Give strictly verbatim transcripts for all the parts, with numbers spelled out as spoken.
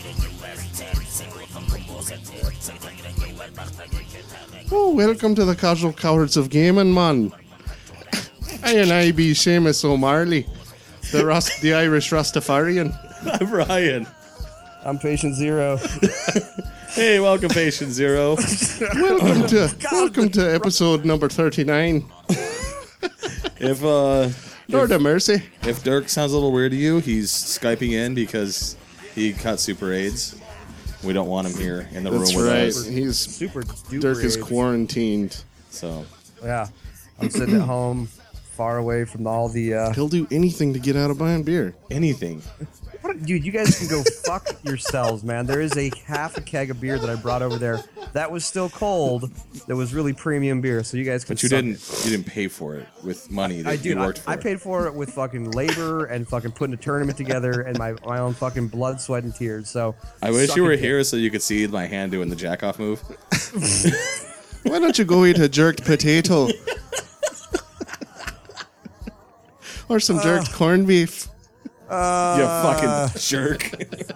Oh, welcome to the Casual Cowards of Gaming, man. I and I be Seamus O'Marley, the Rust, the Irish Rastafarian. I'm Ryan. I'm Patient Zero. Hey, welcome, Patient Zero. Welcome to welcome to episode number thirty-nine. If uh, Lord if, of mercy. if Dirk sounds a little weird to you, he's Skyping in because he caught Super AIDS. We don't want him here in the That's room with right. us. He's Super duper Dirk is AIDS. quarantined. So Yeah. I'm sitting at home, far away from all the. Uh, He'll do anything to get out of buying beer. anything. what, dude, you guys can go fuck yourselves, man. There is a half a keg of beer that I brought over there that was still cold. That was really premium beer, so you guys can. But you suck didn't. it. You didn't pay for it with money that I you do. worked I, for. I paid for it with fucking labor and fucking putting a tournament together and my, my own fucking blood, sweat, and tears. So I wish suck you were it. here so you could see my hand doing the jack off move. Why don't you go eat a jerked potato? Or some jerked corned beef. you fucking jerk.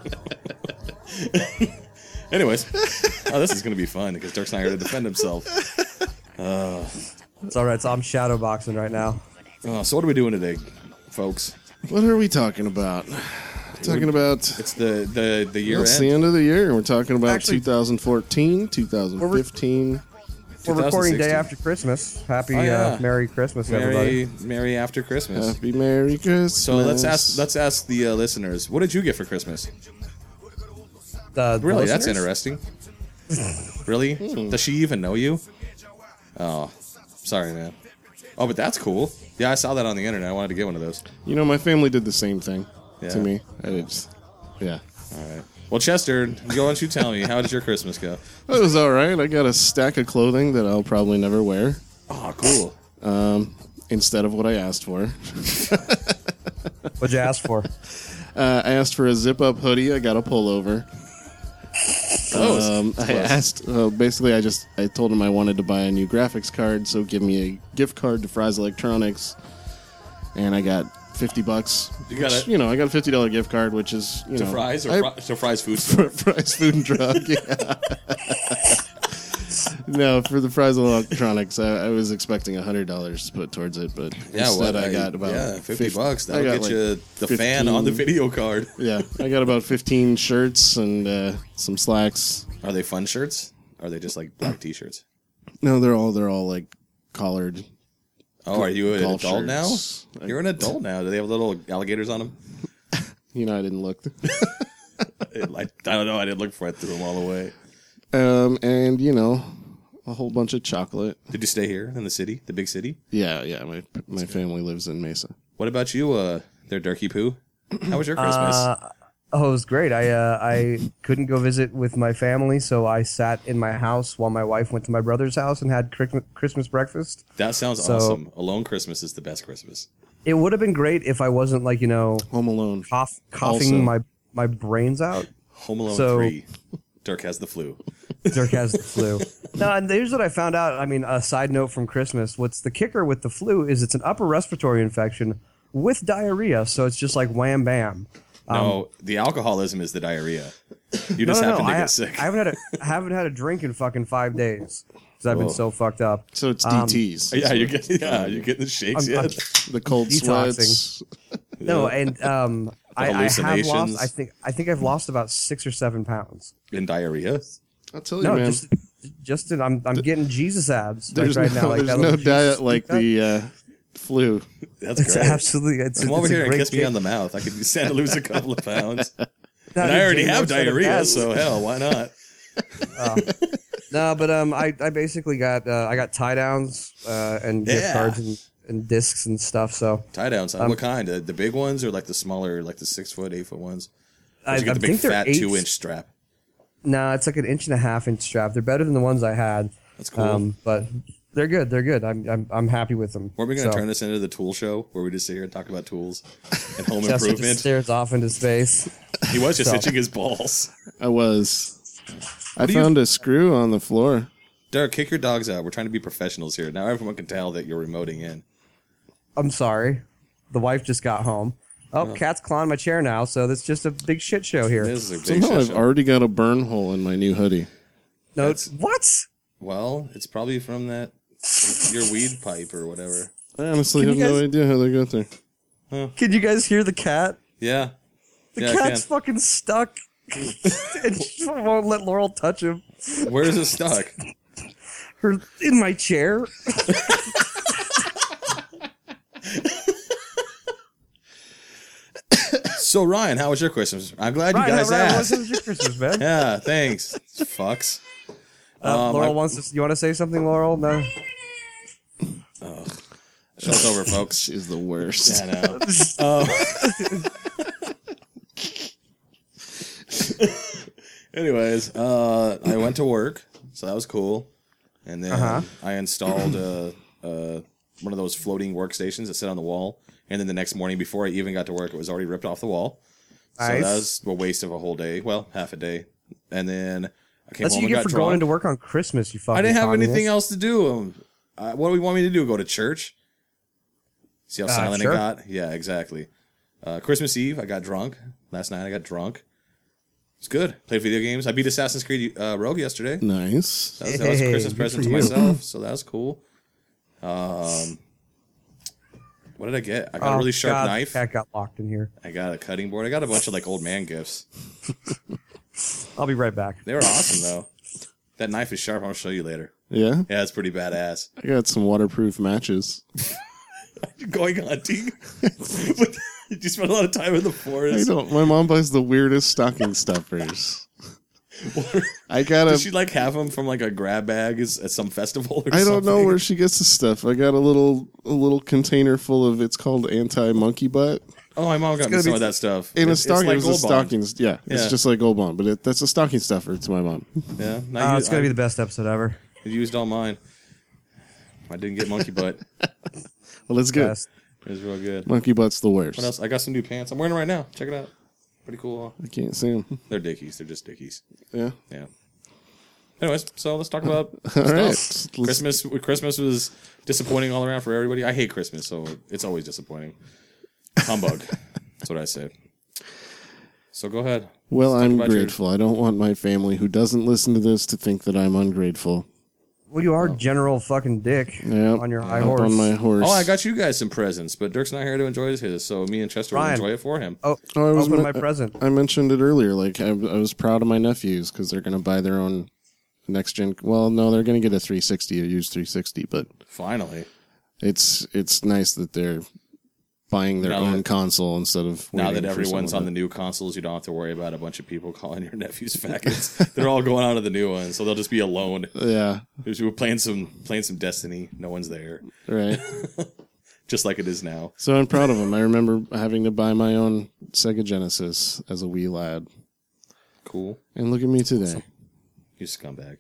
Anyways, oh, this is gonna be fun because Dirk's not here to defend himself. It's all right. So I'm shadow boxing right now. Oh, so what are we doing today, folks? What are we talking about? Talking about It's the the the year it's end. the end of the year. We're talking about Actually- twenty fourteen, twenty fifteen. We're recording day twenty sixteen. after Christmas. Happy Oh, yeah. uh, Merry Christmas, everybody. Merry Merry after Christmas. Happy Merry Christmas. So let's ask let's ask the uh, listeners. What did you get for Christmas? Uh, the Really, that's listeners? interesting. Really? Does she even know you? Oh, sorry, man. Oh, but that's cool. Yeah, I saw that on the internet. I wanted to get one of those. You know, my family did the same thing Yeah. to me. I just, yeah. All right. Well, Chester, why don't you tell me, how did your Christmas go? It was all right. I got a stack of clothing that I'll probably never wear Oh, cool. instead of what I asked for. What'd you ask for? Uh, I asked for a zip-up hoodie. I got a pullover. Close. Um, I asked, well, basically, I just I told him I wanted to buy a new graphics card, so give me a gift card to Fry's Electronics, and I got fifty bucks. You got which, it. You know, I got a fifty dollar gift card, which is you To know Fry's or I- fri- to Fry's food store? for Fry's Food and Drug. Yeah. No, for the Fry's Electronics, I, I was expecting a hundred dollars to put towards it, but Yeah, instead what? I got about yeah, fifty fif- bucks. I That'll got get like you the fan on the fifteen video card. Yeah, I got about fifteen shirts and uh, some slacks. Are they fun shirts? Or are they just like black t-shirts? No, they're all they're all like collared. Oh, are you an golf adult shirts. now? You're an adult now. Do they have little alligators on them? You know, I didn't look. I, I don't know. I didn't look for it. Threw them all away. um, and you know, a whole bunch of chocolate. Did you stay here in the city, the big city? Yeah, yeah. My my family lives in Mesa. What about you, uh, there, Durkey Poo? How was your Christmas? Uh, oh, it was great. I uh, I couldn't go visit with my family, so I sat in my house while my wife went to my brother's house and had Christmas Christmas breakfast. that sounds so- awesome. Alone Christmas is the best Christmas. It would have been great if I wasn't like you know Home Alone. cough, coughing Also. my my brains out. Home Alone So- three. Dirk has the flu. Dirk has the flu. No, and here's what I found out. I mean, a side note from Christmas. What's the kicker with the flu is it's an upper respiratory infection with diarrhea. So it's just like wham bam. No, the alcoholism is the diarrhea. You No, just no, happen no. to I, get sick. I haven't had a I haven't had a drink in fucking five days because I've Whoa. been so fucked up. So it's Um, D Ts. yeah, you're getting yeah, you're getting the shakes I'm- I'm- yet. the cold detoxing. sweats. No, and um, I, I have hallucinations. lost. I think I think I've lost about six or seven pounds. In diarrhea. I'll tell you, No, man. just just in, I'm I'm getting Jesus abs like there's right no, now. Like there's that no little diet Jesus like stick the uh, flu. That's It's great. absolutely. It's, Come it's over a here and great kiss me kick. on the mouth. I could stand to lose a couple of pounds. No, And I dude, already Jane have Moore said it diarrhea, best. so hell, why not? No, but um, I, I basically got uh, I got tie downs uh, and gift Yeah. cards and, and discs and stuff. So Tie downs. Um, what kind? Uh, the big ones or like the smaller, like the six foot, eight foot ones? Or I, did you I get the big think they're fat eight. two inch strap? No, it's like an inch and a half inch strap. They're better than the ones I had. That's cool. Um, but they're good. They're good. I'm I'm, I'm happy with them. Were we going to So, turn this into the tool show where we just sit here and talk about tools and home Chester just improvement? stares off into space. He was just So. itching his balls. I was. I do you- found a screw on the floor. Derek, kick your dogs out. We're trying to be professionals here. Now everyone can tell that you're remoting in. I'm sorry. The wife just got home. Oh, cat's clawing my chair now, so that's just a big shit show here. This is a big Somehow shit I've show. already got a burn hole in my new hoodie. No, That's- what? Well, it's probably from that your weed pipe or whatever. I honestly Can have you no guys- idea how they got there. Can you guys hear the cat? Yeah. The Yeah, I cat's can. fucking stuck. And she won't let Laurel touch him. Where is it stuck? Her in my chair. So Ryan, how was your Christmas? I'm glad Ryan, you guys Ryan, asked. what was your Christmas, man? Yeah, thanks. Fucks. Uh, Um, Laurel I- wants to. You want to say something, Laurel? No. Show's over, folks. She's the worst. Yeah, I know. Um, anyways, uh, I went to work, so that was cool. And then Uh-huh. I installed uh, uh, one of those floating workstations that sit on the wall. And then the next morning, before I even got to work, it was already ripped off the wall. So Nice. that was a waste of a whole day. Well, half a day. And then I came That's what home you and get got for drunk. going to work on Christmas. You fucking. I didn't have communist. anything else to do. Um, uh, what do we want me to do? Go to church? See how Uh, silent sure. it got? Yeah, exactly. Uh, Christmas Eve, I got drunk. Last night, I got drunk. It's good. Played video games. I beat Assassin's Creed uh, Rogue yesterday. Nice. That was, that was a Hey, Christmas good present for to you. myself, so that was cool. Um, what did I get? I got a Oh, really sharp God, knife. Cat got locked in here. I got a cutting board. I got a bunch of like old man gifts. I'll be right back. They were awesome though. That knife is sharp. I'll show you later. Yeah? Yeah, it's pretty badass. I got some waterproof matches. You're going hunting? Did you spend a lot of time in the I forest? don't. My mom buys the weirdest stocking stuffers. I got Did a. she like have them from like a grab bag as- at some festival or I don't something? know where she gets the stuff. I got a little a little container full of. It's called anti monkey butt. Oh, my mom got me gonna some be- of that stuff. In a It's- it's stocking, like it's a Gold Bond. stockings. Yeah, Yeah. it's just like Gold Bond, but it, that's a stocking stuffer to my mom. Yeah, no, Oh, you- it's gonna I, be the best episode ever. I used all mine. I didn't get monkey butt. Well, it's good. Best. It was real good. Monkey butt's the worst. What else? I got some new pants. I'm wearing them right now. Check it out. Pretty cool. I can't see them. They're dickies. They're just dickies. Yeah. Yeah. Anyways, so let's talk about All stuff. right. Let's- Christmas. Christmas was disappointing all around for everybody. I hate Christmas, so it's always disappointing. Humbug. That's what I say. So go ahead. Well, Let's talk I'm about your- grateful. I don't want my family who doesn't listen to this to think that I'm ungrateful. Well, you are General fucking Dick Yep. on your high Up horse. on my horse. Oh, I got you guys some presents, but Dirk's not here to enjoy his, so me and Chester Ryan. will enjoy it for him. Oh, Oh, I was open men- my present. I mentioned it earlier. Like I, I was proud of my nephews because they're going to buy their own next gen. Well, no, they're going to get a three sixty, a used three sixty. But Finally. it's it's nice that they're buying their Now own that- console instead of Now waiting that for everyone's on someone the new consoles, you don't have to worry about a bunch of people calling your nephews faggots. They're all going on to the new ones, so they'll just be alone. to- Yeah, We're playing some playing some Destiny. No one's there, right. just like it is now. So I'm proud of them. I remember having to buy my own Sega Genesis as a wee lad, Cool. and look at me today. You scumbag.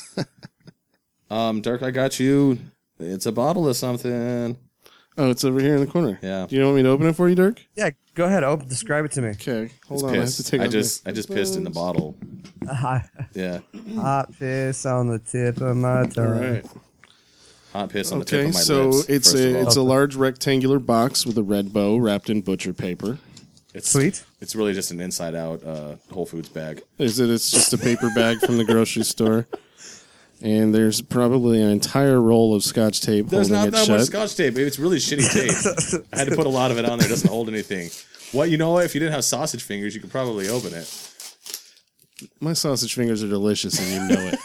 um, Dirk, I got you. It's a bottle of something. Oh, it's over here in the corner. Yeah. Do you want me to open it for you, Dirk? Yeah, go ahead. Open. Describe it to me. Okay. Hold It's on. I have piss. to take I off just my- I just pissed in the bottle. Hot Yeah. piss on the tip of my All tongue. right. Hot piss on the tip Okay, of my so lips. it's first of a all. it's a large rectangular box with a red bow wrapped in butcher paper. It's Sweet. It's really just an inside out uh, Whole Foods bag. Is it? It's just a paper bag from the grocery store, and there's probably an entire roll of Scotch tape There's holding not it that shut. much Scotch tape. It's really shitty tape. I had to put a lot of it on there. It doesn't hold anything. What you know? What? If you didn't have sausage fingers, you could probably open it. My sausage fingers are delicious, and you know it.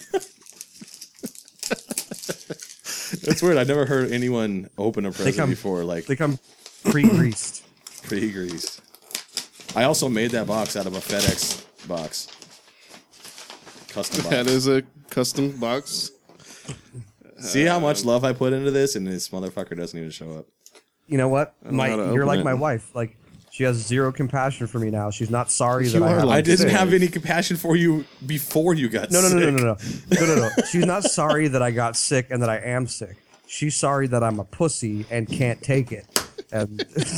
That's weird. I've never heard anyone open a present come- before, like They come pre-greased. pre-greased. I also made that box out of a FedEx box. Custom box. That is a custom box. See how much love I put into this, and this motherfucker doesn't even show up. You know what? know My, how to you're open like it. my wife. Like she has zero compassion for me now. She's not sorry that You I are have. like I didn't sick. have any compassion for you before you got No, no, sick. no, no, no, no, no, no, no. She's not sorry that I got sick and that I am sick. She's sorry that I'm a pussy and can't take it. And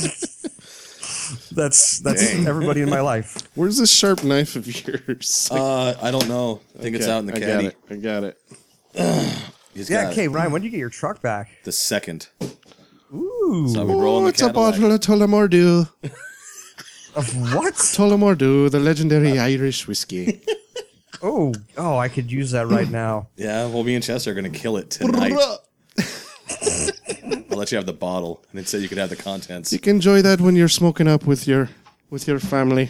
that's that's Dang. everybody in my life. Where's this sharp knife of yours? Uh, I don't know. I think it's Okay, out in the I caddy. got it. I got it. He's Yeah, got okay, Ryan, when did you get your truck back? the second. Ooh, Ooh. So we roll in Oh, the it's a Cadillac. bottle of Tullamore Dew. Of what? Tullamore Dew, the legendary Irish whiskey. Oh, oh, I could use that right now. Yeah, well, me and Chester are going to kill it tonight. I'll let you have the bottle, and instead you can have the contents. You can enjoy that when you're smoking up with your with your family.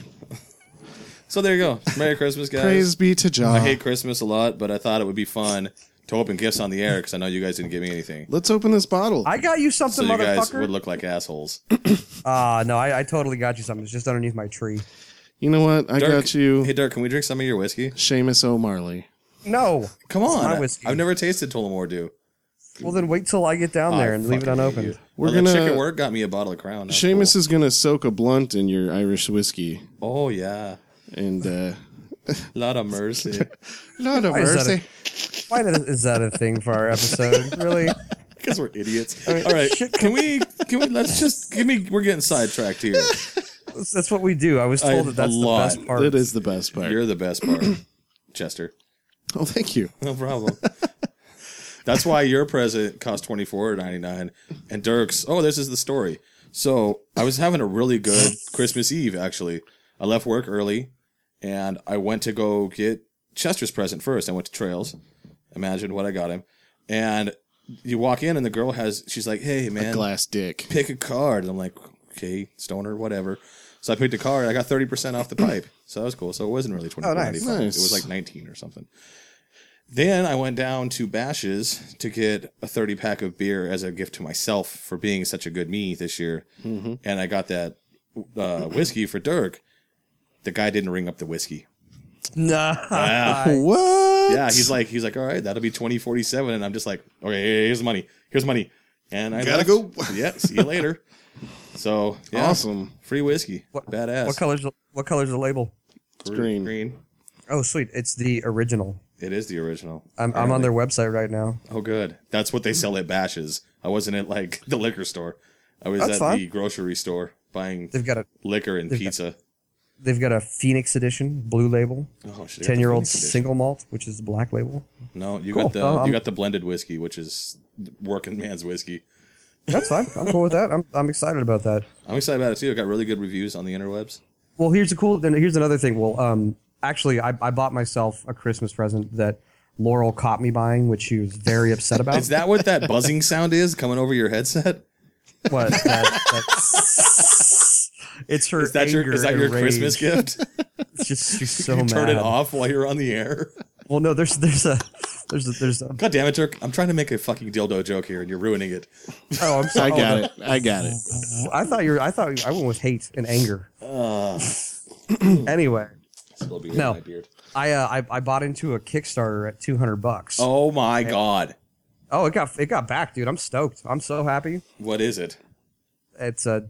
So there you go. Merry Christmas, guys. Praise be to Jah. I hate Christmas a lot, but I thought it would be fun to open gifts on the air because I know you guys didn't give me anything. Let's open this bottle. I got you So something, you guys motherfucker. would look like assholes. Ah, no, I, I totally got you something. It's just underneath my tree. You know what? I Dirk, got you Hey, Dirk, can we drink some of your whiskey? Seamus O'Marley. No. Come It's on. my whiskey. I've never tasted Tullamore Dew. Well, then wait till I get down there I and leave it fucking hate unopened. you. We're well, gonna- The chicken work got me a bottle of Crown. That's Seamus cool. is going to soak a blunt in your Irish whiskey. Oh, yeah. And, uh, Lot of mercy. Lord of Why is that mercy. Why is that a thing for our episode? Really? Because we're idiots. mean, All right. shit, Can we, can we, let's just, give me, we're getting sidetracked here. That's, that's what we do. I was I- told that that's a the lot. best part. That is the best part. You're the best part, Chester. Oh, thank you. No problem. That's why your present cost twenty-four ninety-nine, and Dirk's. Oh, this is the story. So I was having a really good Christmas Eve. Actually, I left work early, and I went to go get Chester's present first. I went to Trails. Imagine what I got him, and you walk in, and the girl has. She's like, "Hey, man, Glass dick. pick a card." And I'm like, "Okay, stoner, whatever." So I picked a card. I got thirty percent off the pipe, so that was cool. So it wasn't really twenty-four ninety-five. nice. Nice. It was like nineteen or something. Then I went down to Bash's to get a thirty pack of beer as a gift to myself for being such a good me this year. Mm-hmm. And I got that uh, whiskey for Dirk. The guy didn't ring up the whiskey. Nah. Yeah. What? Yeah, he's like, he's like, all right, that'll be twenty forty-seven. And I'm just like, okay, here's the money. Here's money. And I Gotta left. go. Yeah, see you later. So, yeah, Awesome. free whiskey. What- Badass. What color's the, what color's the label? Green. Green. Oh, sweet. It's the original. It is the original. I'm, I'm on their website right now. Oh, good. That's what they sell at Bash's. I wasn't at like the liquor store. I was That's at fine. the grocery store buying They've got a liquor and they've pizza. they've got a Phoenix edition blue label, Oh shit! ten year old Phoenix edition. single malt, which is the black label. No, you Cool. got the Oh, I'm- you got the blended whiskey, which is working man's whiskey. That's fine. I'm cool with that. I'm I'm excited about that. I'm excited about it too. I got really good reviews on the interwebs. Well, here's a cool. Then here's another thing. Well, um, actually, I I bought myself a Christmas present that Laurel caught me buying, which she was very upset about. Is that what that buzzing sound is coming over your headset? what? That, that's, it's her. Is that your anger is that and your rage. Christmas gift? It's just she's so you mad. turn it off while you're on the air. Well, no, there's there's a there's a, there's a. God damn it, Dirk! I'm trying to make a fucking dildo joke here, and you're ruining it. Oh, I'm I sorry. got oh, it. I got it. no. I thought you're. I thought I went with hate and anger. Uh, Anyway, Still beard No. in my beard. I uh, I I bought into a Kickstarter at two hundred bucks. Oh my god! Oh, it got it got back, dude. I'm stoked. I'm so happy. What is it? It's a.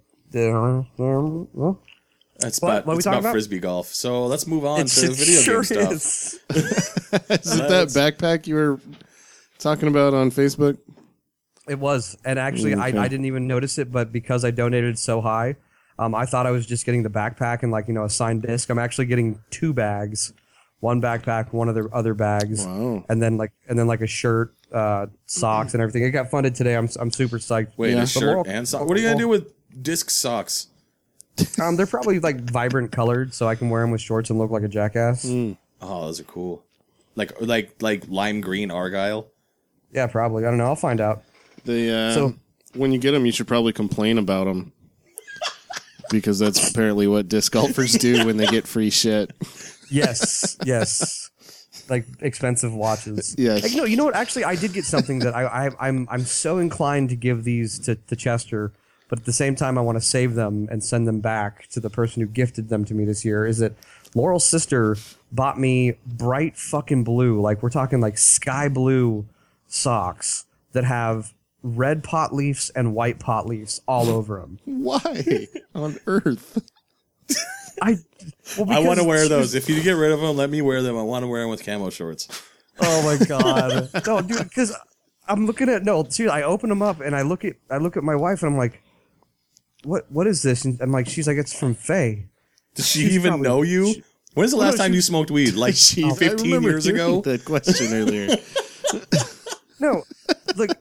It's What? about What are we it's talking about about? frisbee golf. So let's move on It's, to the it video sure game stuff. is. Is it that backpack you were talking about on Facebook? It was, and actually, Okay. I, I didn't even notice it, but because I donated so high, um, I thought I was just getting the backpack and like you know a signed disc. I'm actually getting two bags, one backpack, one of the other bags, Wow. and then like and then like a shirt, uh, socks, and everything. It got funded today. I'm I'm super psyched. Wait, Yeah. a But shirt Laurel- and socks. What are you gonna do with disc socks? Um, they're probably like vibrant colored, so I can wear them with shorts and look like a jackass. Oh, those are cool. Like like like lime green argyle. Yeah, probably. I don't know. I'll find out. They, uh, So- when you get them, you should probably complain about them. Because that's apparently what disc golfers do when they get free shit. Yes, yes. Like expensive watches. Yes. Like, no, you know what? Actually, I did get something that I, I I'm I'm so inclined to give these to, to Chester, but at the same time, I want to save them and send them back to the person who gifted them to me this year. Is that Laurel's sister bought me bright fucking blue, like we're talking like sky blue socks that have red pot leaves and white pot leaves all over them. Why on earth? I well, I want to because wear she those. If you get rid of them, let me wear them. I want to wear them with camo shorts. Oh my god! No, dude, because I'm looking at no. Seriously, I open them up and I look at I look at my wife and I'm like, "What? What is this?" And I'm like, "She's like, it's from Faye." Does she She's even probably- know you? she- When's the Well, last no, time she- you smoked weed? Like She, I fifteen remember years hearing ago? That question earlier. No, like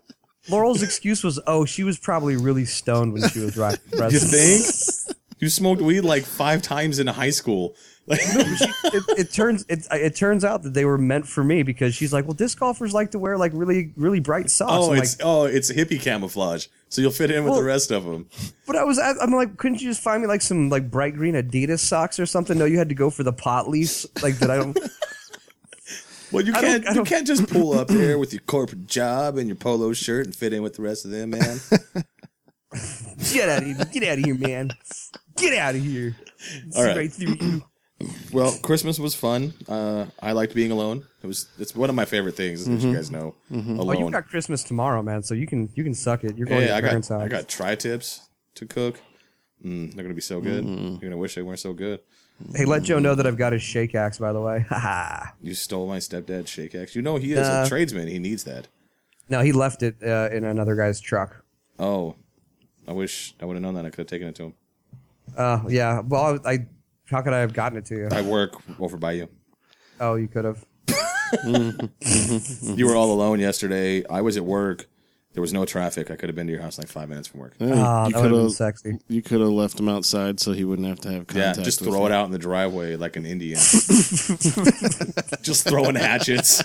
Laurel's excuse was, oh, she was probably really stoned when she was wrapping You presents. think? You smoked weed like five times in high school. Like, it, it turns it, it turns out that they were meant for me because she's like, well, disc golfers like to wear like really really bright socks. oh, I'm it's like, oh, it's hippie camouflage, so you'll fit in with Well- the rest of them. but I was I'm like, couldn't you just find me like some like bright green Adidas socks or something? No, you had to go for the pot leaves like that. I don't. Well, you I can't don't- I you don't- can't just pull up there with your corporate job and your polo shirt and fit in with the rest of them, man. Get out of here! Get out of here, man! Get out of here! All right. Right through you. Well, Christmas was fun. Uh, I liked being alone. It was it's one of my favorite things, as you guys know. Oh, Alone. you got Christmas tomorrow, man. So you can you can suck it. You're going Hey, to I your got parents' house. I got tri-tips to cook. Mm, they're gonna be so good. You're gonna wish they weren't so good. Hey, let Joe know that I've got his shake axe, by the way. Haha. You stole my stepdad's shake axe. You know he is Uh, a tradesman. He needs that. No, he left it uh, in another guy's truck. Oh, I wish I would have known that. I could have taken it to him. Uh, yeah. Well, I, I how could I have gotten it to you? I work over by you. Oh, you could have. You were all alone yesterday. I was at work. There was no traffic. I could have been to your house in like five minutes from work. Yeah, Ah, you that would have could been have sexy. you could have left him outside so he wouldn't have to have Yeah, contact. just with throw you. it out in the driveway like an Indian. Just throwing hatchets.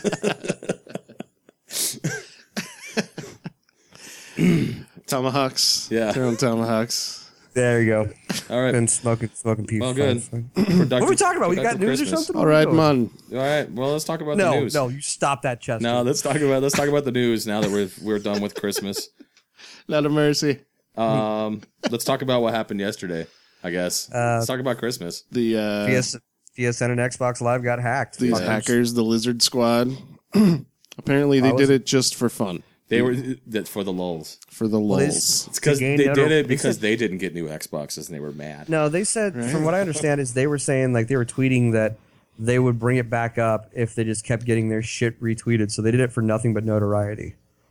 Tomahawks. Yeah. Throwing tomahawks. There you go. All right. Been smoking smoking peace. Well, good. Fine. Productive, What are we talking about? We got productive news or Christmas. something? All right, What are we doing? man. All right. Well, let's talk about No, the news. no, you stop that, Chester. No, let's talk about let's talk about the news now that we're we're done with Christmas. Not a mercy. Um, let's talk about what happened yesterday. I guess. Uh, let's talk about Christmas. The uh, P S, P S N and Xbox Live got hacked. these Fuckers. hackers, the Lizard Squad. Apparently, they I did was- it just for fun, They were that for the lulls. for the Well, lulls. It's because To gain they notor- did it they because said- they didn't get new Xboxes and they were mad. No, they said, Right. from what I understand, is they were saying, like, they were tweeting that they would bring it back up if they just kept getting their shit retweeted. So they did it for nothing but notoriety,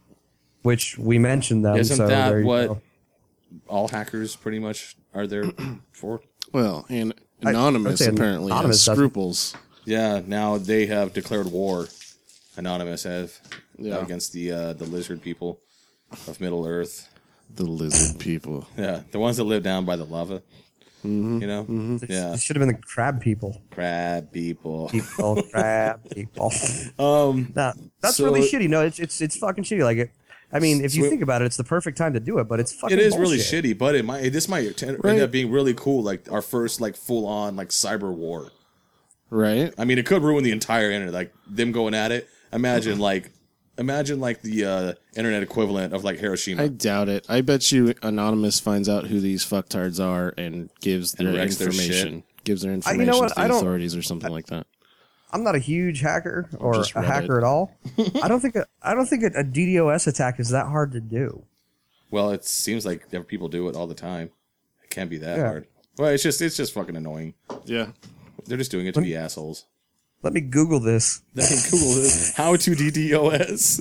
which we mentioned them. Isn't so that there you what- go. All hackers pretty much are there for. Well, and I- Anonymous I'd say apparently Anonymous has doesn't. scruples. Yeah, now they have declared war. Anonymous have Yeah. against the uh, the lizard people of Middle Earth. The lizard people. Yeah, the ones that live down by the lava. Mm-hmm. You know, yeah, It should have been the crab people. crab people. People, crab people. Um, Nah, that's So- really shitty. No, it's it's it's fucking shitty. Like it. I mean, if you So- think about it, it's the perfect time to do it, but it's fucking it is bullshit. really shitty, but it might this might t- Right. end up being really cool. Like our first like full on like cyber war. Right? I mean, it could ruin the entire internet. Like them going at it. Imagine like, imagine like the uh, internet equivalent of like Hiroshima. I doubt it. I bet you Anonymous finds out who these fucktards are and gives their And wrecks their information. gives their I- information you know what? to the I don't- authorities or something like that. I'm not a huge hacker or just a Reddit. hacker at all. I don't think a, I don't think a, a DDoS attack is that hard to do. Well, it seems like there- people do it all the time. It can't be that Yeah. hard. Well, it's just it's just fucking annoying. Yeah. They're just doing it to be assholes. Let me Google this. Google this. How to DDoS.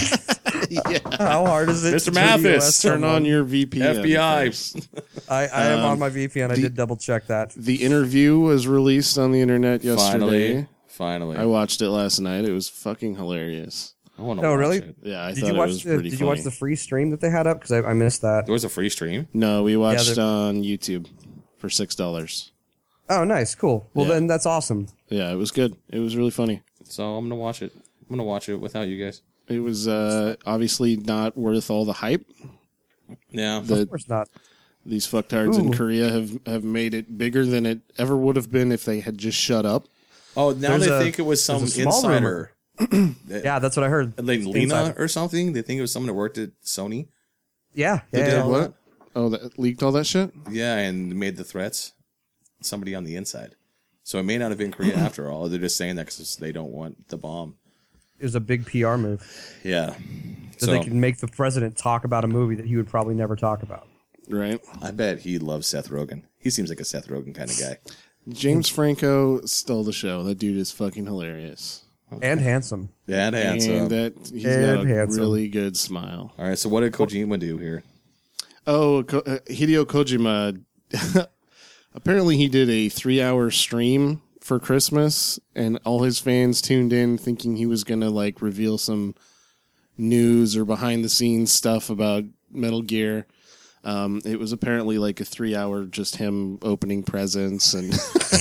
How hard is it? Mister to Mathis, DDoS Turn someone? on your V P N. F B I. first. I, I am Um, on my V P N. I the- did double check that. The interview was released on the internet yesterday. Finally, finally. I watched it last night. It was fucking hilarious. I want to Oh, watch really? it. Yeah, I Did thought you it watch was the pretty Did funny. you watch the free stream that they had up? Because I, I missed that. There was a free stream. No, we watched the- on YouTube for six dollars. Oh, nice, cool. Well, Yeah. then that's awesome. Yeah, it was good. It was really funny. So I'm gonna watch it. I'm gonna watch it without you guys. It was uh, obviously not worth all the hype. Yeah. The, Of course not. these fucktards in Ooh. Korea have, have made it bigger than it ever would have been if they had just shut up. oh, now There's they a- think it was some there's a small insider. Yeah, that's what I heard. Like Lena Insider. or something. They think it was someone that worked at Sony. Yeah, They yeah. did yeah. all that? Oh, that leaked all that shit? Yeah, and made the threats. Somebody on the inside. So it may not have been Korea after all. They're just saying that because they don't want the bomb. It was a big P R move Yeah. so, So they could make the president talk about a movie that he would probably never talk about. Right. I bet he loves Seth Rogen. He seems like a Seth Rogen kind of guy. James Franco stole the show. That dude is fucking hilarious. And handsome. Yeah, and handsome. And that he's And got a handsome. really good smile. All right, so what did Kojima do here? Oh, Ko- uh, Hideo Kojima. Apparently, he did a three-hour stream for Christmas, and all his fans tuned in thinking he was gonna like reveal some news or behind the scenes stuff about Metal Gear. Um, it was apparently like a three hour just him opening presents and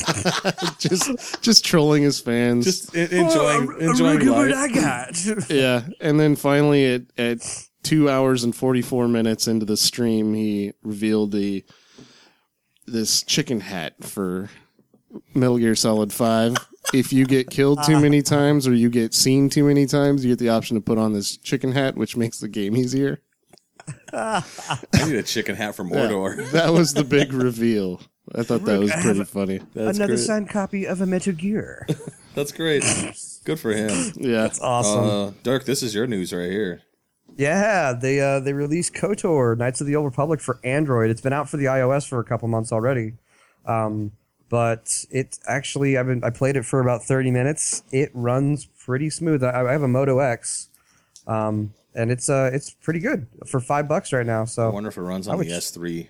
just just trolling his fans. Just en- enjoying Oh, enjoying look at what life. I got. Yeah, and then finally at at two hours and forty four minutes into the stream, he revealed the this chicken hat for Metal Gear Solid Five. If you get killed too many times or you get seen too many times, you get the option to put on this chicken hat, which makes the game easier. I need a chicken hat from Mordor. That was the big reveal. I thought that was pretty funny. That's Another great. signed copy of a Metal Gear. That's great. Good for him. Yeah. That's awesome. Uh, Dirk, this is your news right here. Yeah, they uh, they released KOTOR, Knights of the Old Republic for Android. It's been out for the iOS for a couple months already, um, but it actually I've been I played it for about thirty minutes. It runs pretty smooth. I, I have a Moto X, um, and it's uh it's pretty good for five bucks right now. I So wonder if it runs I on would the sh- S three.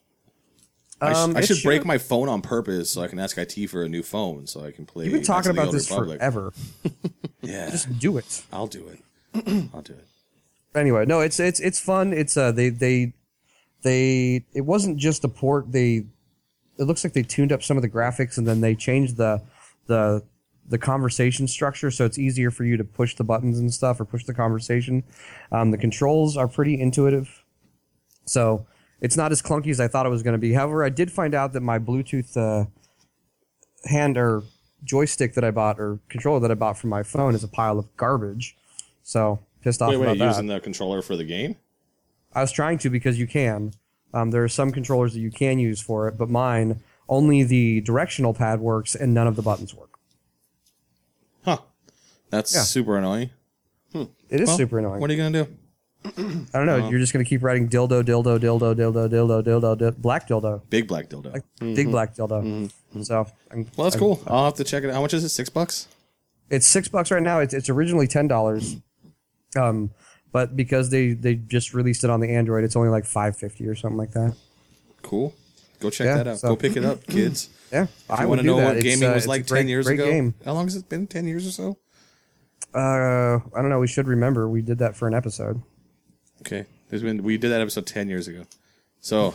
I, sh- Um, I it should break should. my phone on purpose so I can ask I T for a new phone so I can play. you've been talking Knights of the about Old this Republic. forever. Yeah, Just do it. I'll do it. I'll do it. Anyway, no, it's it's it's fun. It's uh they they they it wasn't just a port. They it looks like they tuned up some of the graphics and then they changed the the the conversation structure so it's easier for you to push the buttons and stuff or push the conversation. Um, the controls are pretty intuitive, so it's not as clunky as I thought it was going to be. However, I did find out that my Bluetooth uh, hand or joystick that I bought or controller that I bought for my phone is a pile of garbage. So pissed off Wait, about wait, that. using the controller for the game? I was trying to because you can. Um, there are some controllers that you can use for it, but mine, only the directional pad works and none of the buttons work. Huh. That's Yeah. super annoying. It is Well, super annoying. What are you going to do? I don't know. You're just going to keep writing dildo, dildo, dildo, dildo, dildo, dildo, dildo, black dildo. Big black dildo. Like big black dildo. So, I'm, Well, that's I'm- cool. I'll have to check it out. How much is it? Six bucks? It's six bucks right now. It's it's originally ten dollars, um, but because they they just released it on the Android, it's only like five fifty or something like that. Cool. Go check Yeah, that out. so- Go pick it up, kids. Yeah, If I you would want to do know that. what It's, gaming uh, was it's like a great- ten years great ago, game. how long has it been? ten years or so? Uh, I don't know. We should remember we did that for an episode. Okay. There's been we did that episode ten years ago. So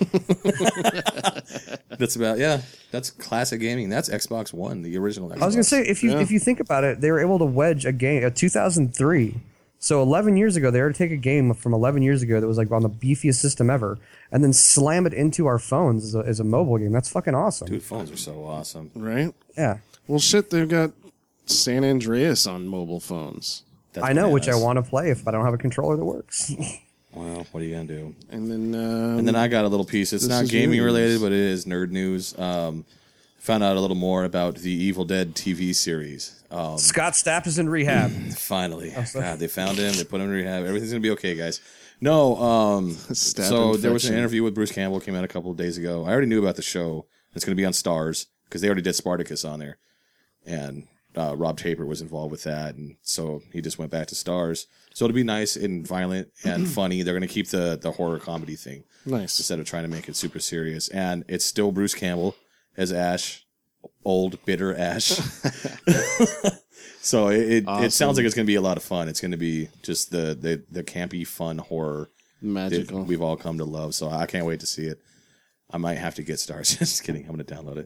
that's about yeah, that's classic gaming. That's Xbox One, the original Xbox. I was gonna say if you Yeah. if you think about it, they were able to wedge a game, a two thousand three. So eleven years ago, they were to take a game from eleven years ago that was like on the beefiest system ever, and then slam it into our phones as a, as a mobile game. That's fucking awesome. Dude, phones are so awesome. Right? Yeah, Well, shit, they've got San Andreas on mobile phones. That's I know, which I bananas. want to play if I don't have a controller that works. Well, what are you gonna do? And then, um, And then I got a little piece. It's This not is gaming news. related, but it is nerd news. Um, found out a little more about the Evil Dead T V series. Um, Scott Stapp is in rehab. finally, sorry. God, they found him. They put him in rehab. Everything's gonna be okay, guys. No, um, Staph so there was an infection. interview with Bruce Campbell. Came out a couple of days ago. I already knew about the show. It's gonna be on Stars because they already did Spartacus on there, and uh, Rob Taper was involved with that, and so he just went back to Stars. So it'll be nice and violent and funny. They're gonna keep the the horror comedy thing. nice. Instead of trying to make it super serious. And it's still Bruce Campbell as Ash, old, bitter Ash. So it it, Awesome. it sounds like it's going to be a lot of fun. It's going to be just the, the, the campy, fun horror that Magical. we've all come to love. So I can't wait to see it. I might have to get Stars. Just kidding. I'm going to download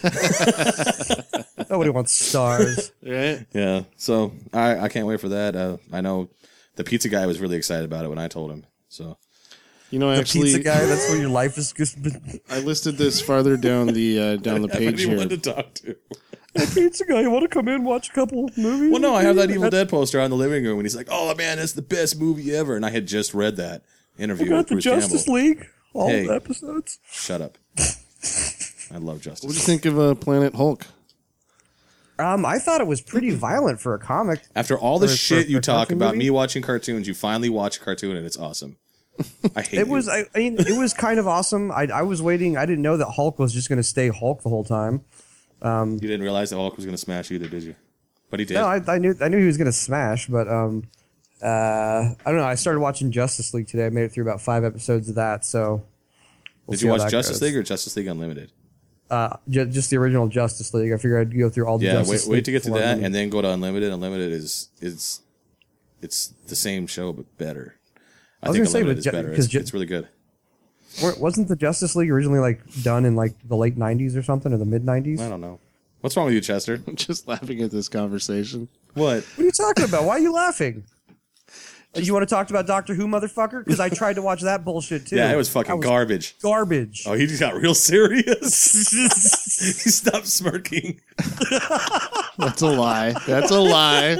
it. Nobody wants stars. Right? Yeah. So I, I can't wait for that. Uh, I know the pizza guy was really excited about it when I told him. So You know, The actually, pizza guy. That's where your life is. Just, I listed this farther down the uh, down the I have page here. anyone to talk to. hey, pizza guy, you want to come in watch a couple movies? Well, no, I have that Evil Dead poster out in the living room, and he's like, "Oh man, that's the best movie ever." And I had just read that interview You got with the Bruce Justice Campbell. League, all Hey. the episodes. Shut up. I love Justice. What do you think of uh, Planet Hulk? Um, I thought it was pretty violent for a comic. After all the For- for- shit you for a talk cartoon about movie? me watching cartoons, you finally watch a cartoon, and it's awesome. I hate It you. was, I, I mean, it was kind of awesome. I, I was waiting. I didn't know that Hulk was just going to stay Hulk the whole time. You didn't realize that Hulk was going to smash either, did you? But he did. No, I, I knew, I knew he was going to smash, but um, uh, I don't know. I started watching Justice League today. I made it through about five episodes of that. So, we'll did see you how watch that Justice goes. League or Justice League Unlimited? Uh, ju- just the original Justice League. I figured I'd go through all the Yeah, Justice wait, League. wait to get to before that, then. and then go to Unlimited. Unlimited is is it's the same show but better. I, I was think gonna say, Unlimited but is Ju- better. 'cause It's, Ju- it's really good. Wa- Wasn't the Justice League originally like done in like the late nineties or something, or the mid nineties? I don't know. What's wrong with you, Chester? I'm just laughing at this conversation. What? What are you talking about? Why are you laughing? You want to talk about Doctor Who, motherfucker? Because I tried to watch that bullshit too. Yeah, it was fucking That was garbage. Garbage. Oh, he just got real serious. He stopped smirking. That's a lie. That's a lie.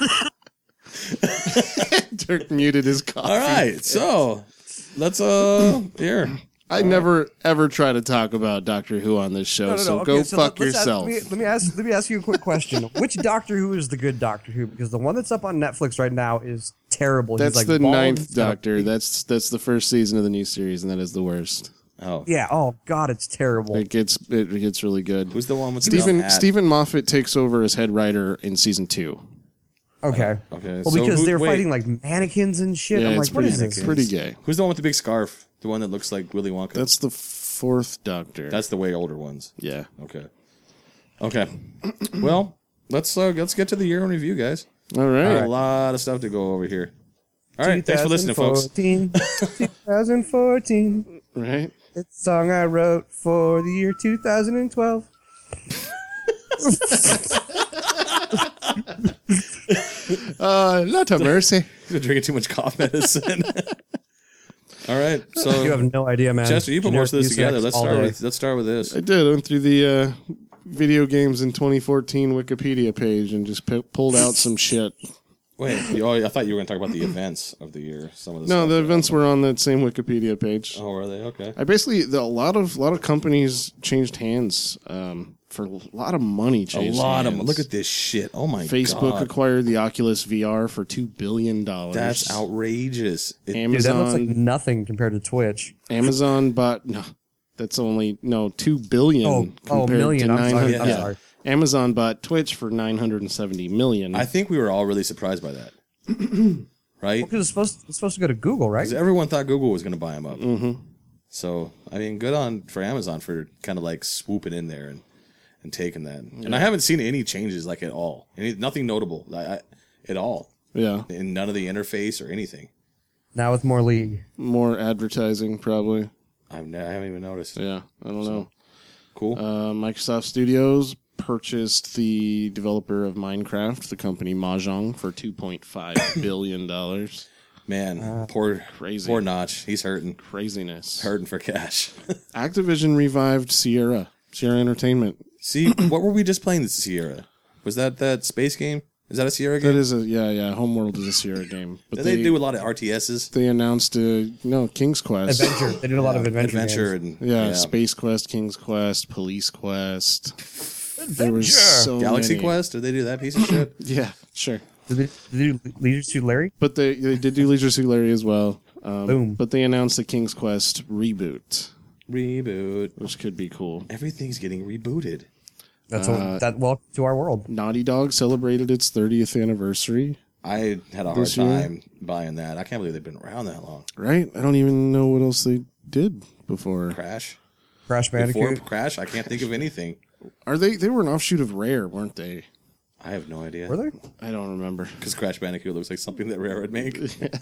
Dirk muted his coffee. All right, so let's uh here. I never ever try to talk about Doctor Who on this show, No, no, no. so Okay, go so fuck let- let's ask- yourself. let, me, let me ask. Let me ask you a quick question. Which Doctor Who is the good Doctor Who? Because the one that's up on Netflix right now is terrible. He's, That's like, the bald ninth and stuff. Doctor. That's that's the first season of the new series, and that is the worst. Oh, Yeah. Oh God, it's terrible. It gets it gets really good. who's the one with the Stephen dumb hat? Stephen Moffat takes over as head writer in season two. Okay. Okay, Well, so because who- they're wait. fighting like mannequins and shit. Yeah, I'm it's like, what pretty, is this? it's pretty gay. Who's the one with the big scarf? The one that looks like Willy Wonka. That's the fourth Doctor. That's the way older ones. yeah. Okay. Okay. Well, let's uh, let's get to the year in review, guys. All A right. lot of stuff to go over here. All right, thanks for listening, folks. twenty fourteen. twenty fourteen. Right. It's a song I wrote for the year two thousand twelve. Uh, not a mercy. You're drinking too much cough medicine. All right, so You have no idea, man. Chester, you put Generic most of this Mucinex together. Let's all start day. with let's start with this. I did. I went through the uh, video games in twenty fourteen Wikipedia page and just p- pulled out some shit. Wait, you, oh, I thought you were going to talk about the events of the year. Some of the No, stuff the that events happened. were on that same Wikipedia page. Oh, were they? Okay. I basically the, a lot of a lot of companies changed hands um, for a lot of money. A Changed lot hands. of them. Look at this shit. Oh my Facebook god. acquired the Oculus V R for two billion dollars. That's outrageous. It- Dude, that Amazon. looks like nothing compared to Twitch. Amazon bought no. That's only no two billion. Oh, oh, compared million. to I'm sorry. 900 I'm yeah. sorry. Amazon bought Twitch for nine hundred and seventy million. I think we were all really surprised by that. Right? Because it's supposed it's supposed to go to Google, right? Because everyone thought Google was going to buy them up. Mm-hmm. So, I mean, good on for Amazon for kind of like swooping in there and, and taking that. And I haven't seen any changes like at all. Any, nothing notable I, I, at all. yeah, In none of the interface or anything. Now with more League. more advertising probably. I've ne- I haven't even noticed. Yeah, I don't know. Cool. Uh, Microsoft Studios purchased the developer of Minecraft, the company Mahjong, for two point five billion dollars. Man, poor, crazy. poor Notch. He's hurting. Craziness. Hurting for cash. Activision revived Sierra, Sierra Entertainment. See, what were we just playing this Sierra? Was that that space game? Is that a Sierra game? That is a yeah, yeah. Homeworld is a Sierra game, but Did they, do a lot of R T Ss? They announced uh, no King's Quest. Adventure. They did a lot of adventure. Adventure games. and Yeah, Space Quest, King's Quest, Police Quest. There was so Galaxy many. Quest. Did they do that piece of shit? Yeah, sure. Did they, did they do Leisure Suit Larry? But they they did do Leisure Suit Larry as well. Um, Boom. But they announced the King's Quest reboot, Reboot. which could be cool. Everything's getting rebooted. That's Uh, what, that. Welcome to our world. Naughty Dog celebrated its thirtieth anniversary, I had a hard This year? time buying that. I can't believe they've been around that long. right? I don't even know what else they did before. Crash. Crash Before Bandicoot. Crash, I can't think of anything. Are they? They were an offshoot of Rare, weren't they? I have no idea. Were they? I don't remember. Because Crash Bandicoot looks like something that Rare would make.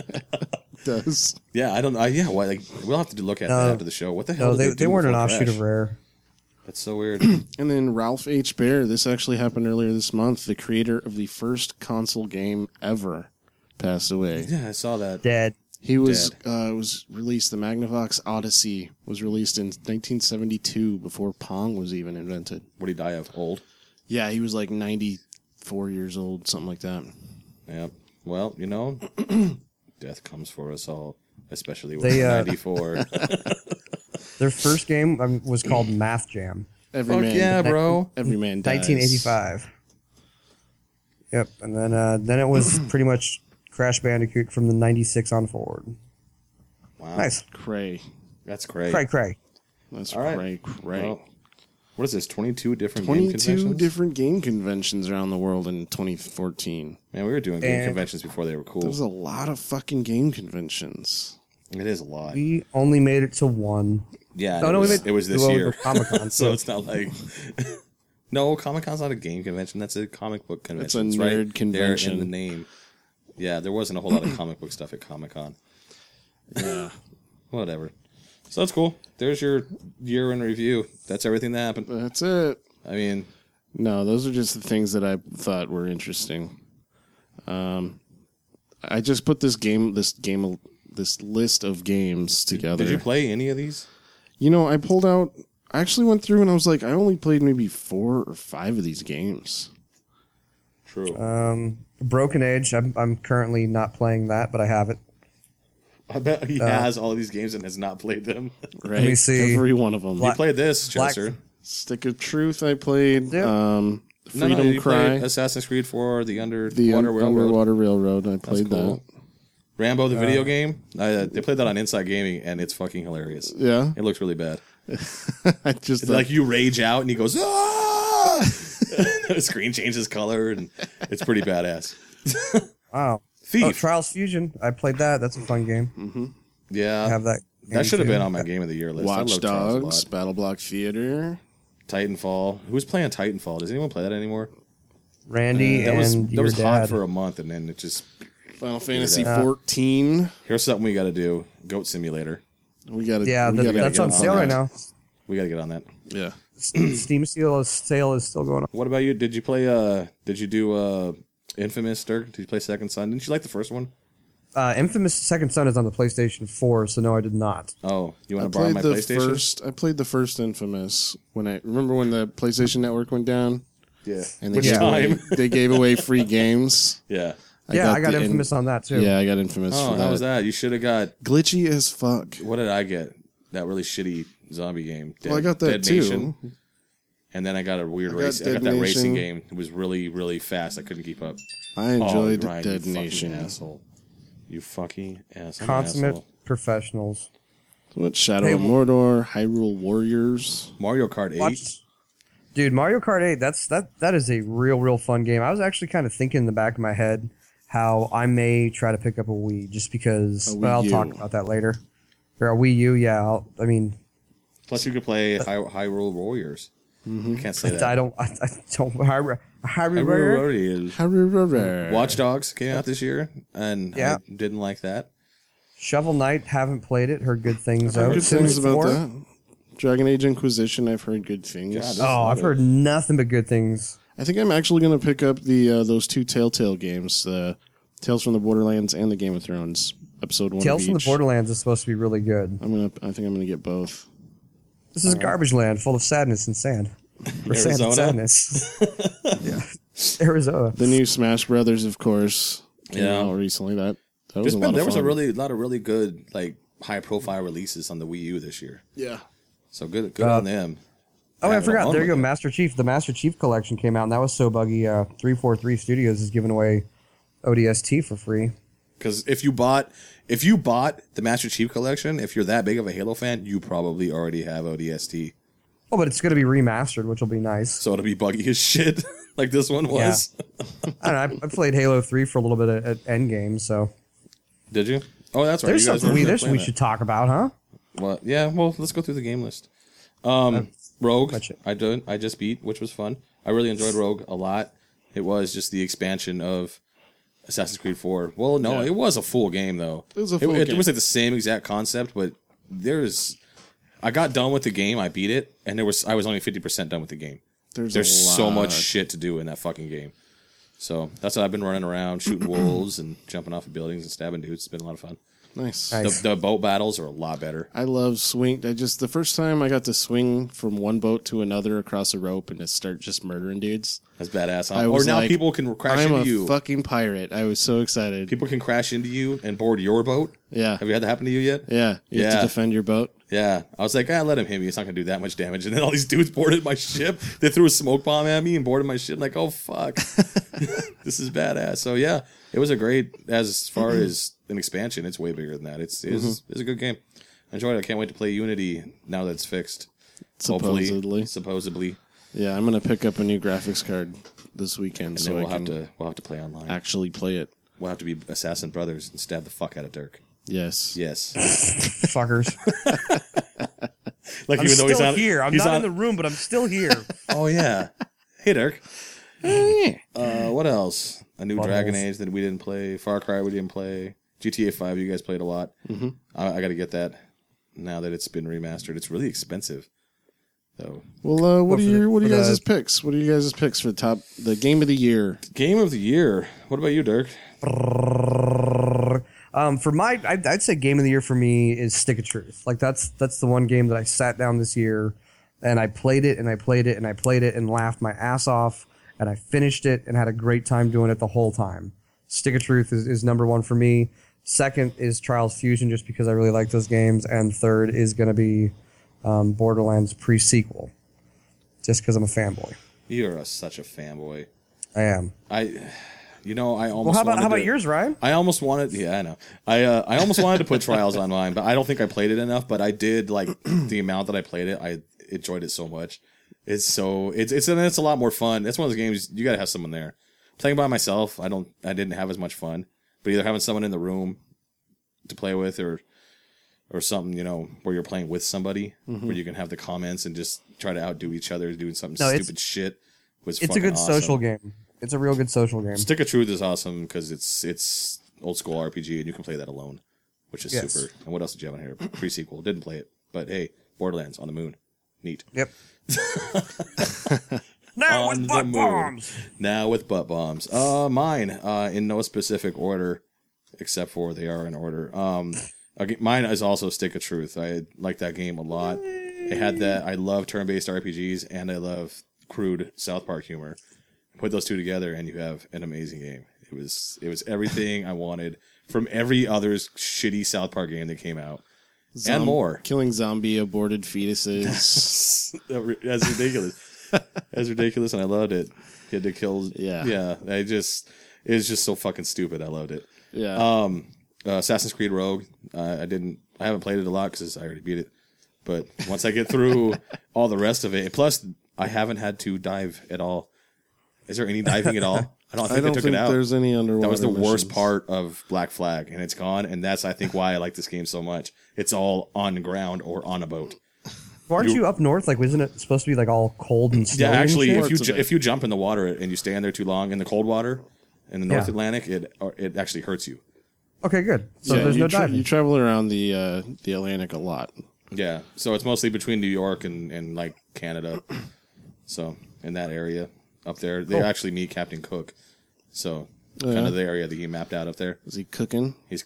Does Yeah, I don't. I, yeah, why? Like, we'll have to look at that No. after the show. What the hell? No, did they, they, they do weren't an before offshoot Crash? of Rare. That's so weird. And then Ralph H. Baer, this actually happened earlier this month, the creator of the first console game ever, passed away. Yeah, I saw that. Dead. He was Dead. uh, was released, the Magnavox Odyssey was released in nineteen seventy-two before Pong was even invented. What did he die of? Old. Yeah, he was like ninety-four years old, something like that. Yeah. Well, you know, death comes for us all, especially when They, we're uh, ninety-four. Their first game um, was called Math Jam. Every Fuck man, yeah, bro. every man dies. nineteen eighty-five. Yep, and then uh, then it was pretty much Crash Bandicoot from the ninety-six on forward. Wow. Nice. Cray. That's great. Cray cray. That's All right. cray, cray. Well, what is this? twenty-two different game twenty-two conventions? different game conventions around the world in twenty fourteen. Man, we were doing game And- conventions before they were cool. There was a lot of fucking game conventions. It is a lot. We only made it to one. Yeah, No, it, no, we was, made- it was this well, year. Comic-Con, so so- it's not like... No, Comic-Con's not a game convention. That's a comic book That's convention. a right nerd there convention. in the name. Yeah, there wasn't a whole lot of comic book stuff at Comic-Con. Yeah. Whatever. So that's cool. There's your year in review. That's everything that happened. That's it. I mean, No, those are just the things that I thought were interesting. Um, I just put this game, this game, this list of games together. did you play any of these? You know, I pulled out. I actually went through and I was like, I only played maybe four or five of these games. True. Um, Broken Age. I'm I'm currently not playing that, but I have it. I bet he uh, has all these games and has not played them. Right? me see. Every one of them. You played this, Black- Chester. Stick of Truth. I played. Yep. Um, No, Freedom no, you Cry. played Assassin's Creed four, the Underwater the Un- Railroad. Underwater Railroad. I played cool. that. Rambo, the video game. Uh, they played that on Inside Gaming, and it's fucking hilarious. Yeah. It looks really bad. I just It's like you rage out, and he goes, ah! The screen changes color, and it's pretty badass. Wow. Thief. Oh, Trials Fusion. I played that. That's a fun game. Yeah. I have that. That game should have too. been on my game of the year list. I Watch love Trials a Dogs, lot. Battle Block Theater. Titanfall. Who's playing Titanfall? Does anyone play that anymore? Randy That was and that your was hot dad. for a month, and then it just. Final Fantasy Uh, fourteen. Here's something we got to do: Goat Simulator. We got to. yeah, we that, gotta that's get on on sale that. right now. We got to get on that. Yeah. Steam sale is, sale is still going on. What about you? Did you play? Uh, did you do uh, Infamous, Dirk? Did you play Second Son? Didn't you like the first one? Uh, Infamous Second Son is on the PlayStation four, so no, I did not. Oh, you I want to borrow played my the PlayStation? first. I played the first Infamous when I remember when the PlayStation Network went down Yeah. and they Which gave away, time? they gave away free games. Yeah. yeah, I got the in- Infamous on that too. Yeah, I got Infamous. Oh, for how that. was that? You should have got. Glitchy as fuck. What did I get? That really shitty zombie game. Dead, Well, I got that Dead too. Nation. And then I got a weird I got race. I got Dead that racing Nation. game. It was really, really fast. I couldn't keep up. I enjoyed oh, Ryan, Dead you Nation. Fucking asshole. You fucking asshole. Consummate asshole. professionals. What Shadow Hey, of Mordor, Hyrule Warriors. Mario Kart eight. Watch, dude, Mario Kart eight. That's that. That is a real, real fun game. I was actually kind of thinking in the back of my head how I may try to pick up a Wii just because. A Wii Well, I'll U. talk about that later. Or a Wii U, yeah. I'll, I mean, Plus, you could play Hy- Hyrule Warriors. Mm-hmm. I can't say that. I don't. I, I don't. Hyrule Hyrule Warriors. Warriors. Hyrule. Watch Dogs came out this year, and Yeah. I didn't like that. Shovel Knight. Haven't played it. Heard good things. I've out. heard good things Sims about four? that. Dragon Age Inquisition. I've heard good things. God, this- Oh, I've heard nothing but good things. I think I'm actually going to pick up the uh, those two Telltale games, uh, Tales from the Borderlands and the Game of Thrones episode one. Tales of from the each. Borderlands is supposed to be really good. I'm gonna. I think I'm gonna get both. This is garbage land full of sadness and sand. Or sand and Arizona? sadness. yeah. Arizona. The new Smash Brothers, of course, came Yeah. out recently. That that was There's a been, lot there of was a fun. really lot of really good like high profile releases on the Wii U this year. yeah. So good, good Uh, on them. Oh, I Having a forgot. fun There you go. with it. Master Chief. The Master Chief collection came out, and that was so buggy. Uh, three forty-three Studios is giving away O D S T for free. Because if you bought if you bought the Master Chief Collection, if you're that big of a Halo fan, you probably already have O D S T. Oh, but it's going to be remastered, which will be nice. So it'll be buggy as shit, like this one was. I don't know. I, I played Halo three for a little bit at, at Endgame, so Did you? Oh, that's right. there's you guys something were we there's playing we that. should talk about, huh? Well, yeah. Well, let's go through the game list. Um, Rogue, much it. I did. I just beat, which was fun. I really enjoyed Rogue a lot. It was just the expansion of Assassin's Creed four. Well, no, Yeah. it was a full game though. It was a full it, game. was like the same exact concept, but there's. I got done with the game. I beat it, and there was I was only fifty percent done with the game. There's, There's a so lot. much shit to do in that fucking game. So that's what I've been running around, shooting wolves and jumping off of buildings and stabbing dudes. It's been a lot of fun. Nice. Nice. The, the boat battles are a lot better. I love swing. I just the first time I got to swing from one boat to another across a rope and to start just murdering dudes. That's badass. Huh? I Or was now like, people can crash I'm into a you. fucking pirate. I was so excited. People can crash into you and board your boat. yeah, Have you had that happen to you yet? yeah. You have Yeah. to defend your boat. Yeah. I was like, ah, let him hit me. It's not going to do that much damage. And then all these dudes boarded my ship. They threw a smoke bomb at me and boarded my ship. I'm like, oh, fuck. This is badass. So, yeah, it was a great, as far as an expansion, it's way bigger than that. It's it's, Mm-hmm. it's a good game. I enjoyed it. I can't wait to play Unity now that it's fixed. Supposedly. Hopefully. Supposedly. Yeah, I'm gonna pick up a new graphics card this weekend, And so then we'll I have can to we'll have to play online. actually play it. We'll have to be assassin brothers and stab the fuck out of Dirk. Yes. Yes. Fuckers. Like I'm even though still he's on here. I'm he's not on, in the room, but I'm still here. Oh yeah. Hey Dirk. Eh. Uh, what else? a new Buttholes. Dragon Age that we didn't play. Far Cry we didn't play. G T A five you guys played a lot. Mm-hmm. I, I got to get that now that it's been remastered. It's really expensive. So, well, uh, what Well, are for your the- what are you for guys' the- picks? What are you guys' picks for the top the game of the year? game of the year. What about you, Dirk? Um, for my, I'd, I'd say game of the year for me is Stick of Truth. Like that's that's the one game that I sat down this year, and I played it and I played it and I played it and laughed my ass off, and I finished it and had a great time doing it the whole time. Stick of Truth is, is number one for me. Second is Trials Fusion, just because I really like those games, and third is going to be um, Borderlands pre-sequel, just because I'm a fanboy. You're a, such a fanboy. I am. I, you know, I almost. Well, how about wanted how about to- yours, Ryan? I almost wanted, yeah, I know. I uh, I almost wanted to put Trials on mine, but I don't think I played it enough. But I did like the amount that I played it. I enjoyed it so much. It's so it's it's and it's a lot more fun. It's one of those games you gotta have someone there. Playing by myself, I don't I didn't have as much fun. But either having someone in the room to play with, or or something, you know, where you're playing with somebody, Mm-hmm. where you can have the comments and just try to outdo each other doing something No, it's- stupid shit. Was It's a fucking good awesome. social game. It's a real good social game. Stick of Truth is awesome because it's it's old school R P G and you can play that alone, which is Yes. super. And what else did you have on here? Pre-sequel. Didn't play it, but hey, Borderlands on the moon. Neat. Yep. now On with the butt moon. bombs. Now with butt bombs. Uh, mine, uh, in no specific order, except for they are in order. Um, okay, mine is also Stick of Truth. I like that game a lot. It had that. I love turn-based R P Gs and I love crude South Park humor. Put those two together and you have an amazing game. It was it was everything I wanted from every other shitty South Park game that came out. Zom- and more. Killing zombie aborted fetuses. That's ridiculous. That's ridiculous, and I loved it. He had to kill. Yeah. yeah. I just it was just so fucking stupid. I loved it. yeah. Um, uh, Assassin's Creed Rogue. Uh, I didn't. I haven't played it a lot because I already beat it. But once I get through all the rest of it, plus I haven't had to dive at all. Is there any diving at all? I don't think I don't they took think it out. there's any underwater. That was the worst missions. part of Black Flag, and it's gone. And that's I think why I like this game so much. It's all on the ground or on a boat. Well, aren't You- you up north? Like, isn't it supposed to be like all cold and snowy? Yeah, and actually, shit? if you Parts of ju- it. if you jump in the water and you stand there too long in the cold water in the North Yeah. Atlantic, it or it actually hurts you. Okay, good. So Yeah, there's you, no tra- diving. you travel around the uh, the Atlantic a lot. Yeah, so it's mostly between New York and, and like Canada. So in that area up there, they Cool. actually meet Captain Cook. So Yeah. kind of the area that he mapped out up there. Is he cooking? He's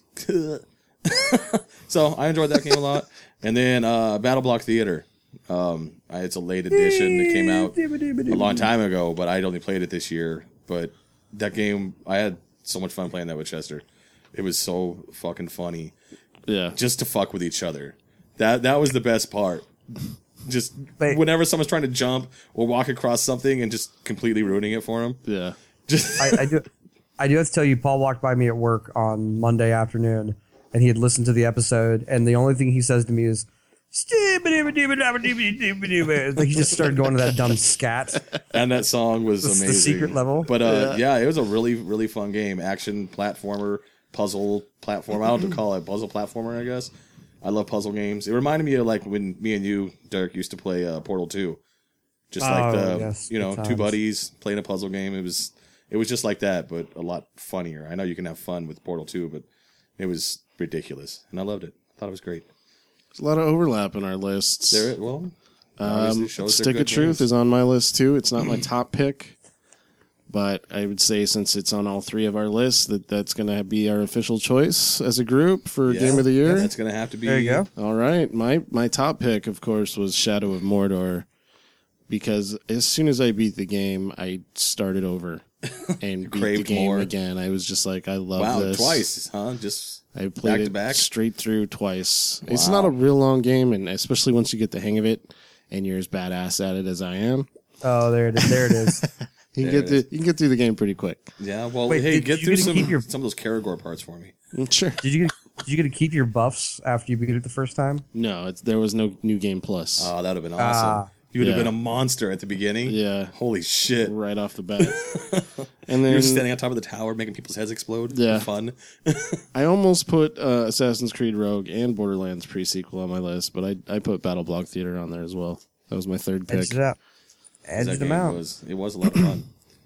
so I enjoyed that game a lot. And then uh, Battle Block Theater. Um, I- it's a late edition that came out a long time ago, but I'd only played it this year. But that game, I had so much fun playing that with Chester. It was so fucking funny Yeah. just to fuck with each other. That that was the best part. Just Wait. whenever someone's trying to jump or walk across something and just completely ruining it for them. yeah. Just I, I do. I do have to tell you, Paul walked by me at work on Monday afternoon, and he had listened to the episode, and the only thing he says to me is, like he just started going to that dumb scat. and that song was The- the amazing. secret level? But uh, yeah. it was a really really fun game. Action platformer, puzzle platform. I don't know what to call it. Puzzle platformer, I guess. I love puzzle games. It reminded me of like when me and you, Dirk, used to play uh, Portal two. Just like Oh, the yes, you know good two times. buddies playing a puzzle game. It was it was just like that, but a lot funnier. I know you can have fun with Portal two, but it was ridiculous, and I loved it. I thought it was great. There's a lot of overlap in our lists. There, well, obviously Um, shows they're Stick of good Truth games. is on my list too. It's not my top pick, but I would say since it's on all three of our lists, that that's going to be our official choice as a group for Yeah, Game of the yeah, Year. that's gonna have to be. There you go. All right, my my top pick, of course, was Shadow of Mordor, because as soon as I beat the game, I started over and beat the craved game more. again. I was just like, I love Wow, this. twice, huh? Just I played back it to back. straight through twice. It's Wow. not a real long game, and especially once you get the hang of it, and you're as badass at it as I am, Oh, there it is. There it is. you can There get it through, is. you can get through the game pretty quick. Yeah, well, Wait, hey, did- get did you through get to some keep your- some of those Karagor parts for me. Mm, Sure. Did you get? Did you get to keep your buffs after you beat it the first time? No, it's, there was no new game plus. Oh, that would have been awesome. Ah. you would have Yeah. been a monster at the beginning. Yeah. Holy shit. Right off the bat. And then You're standing on top of the tower making people's heads explode. Yeah. Fun. I almost put uh, Assassin's Creed Rogue and Borderlands pre-sequel on my list, but I, I put Battle Block Theater on there as well. That was my third pick. Edged it out. That Edged them game out. was it was a lot of fun.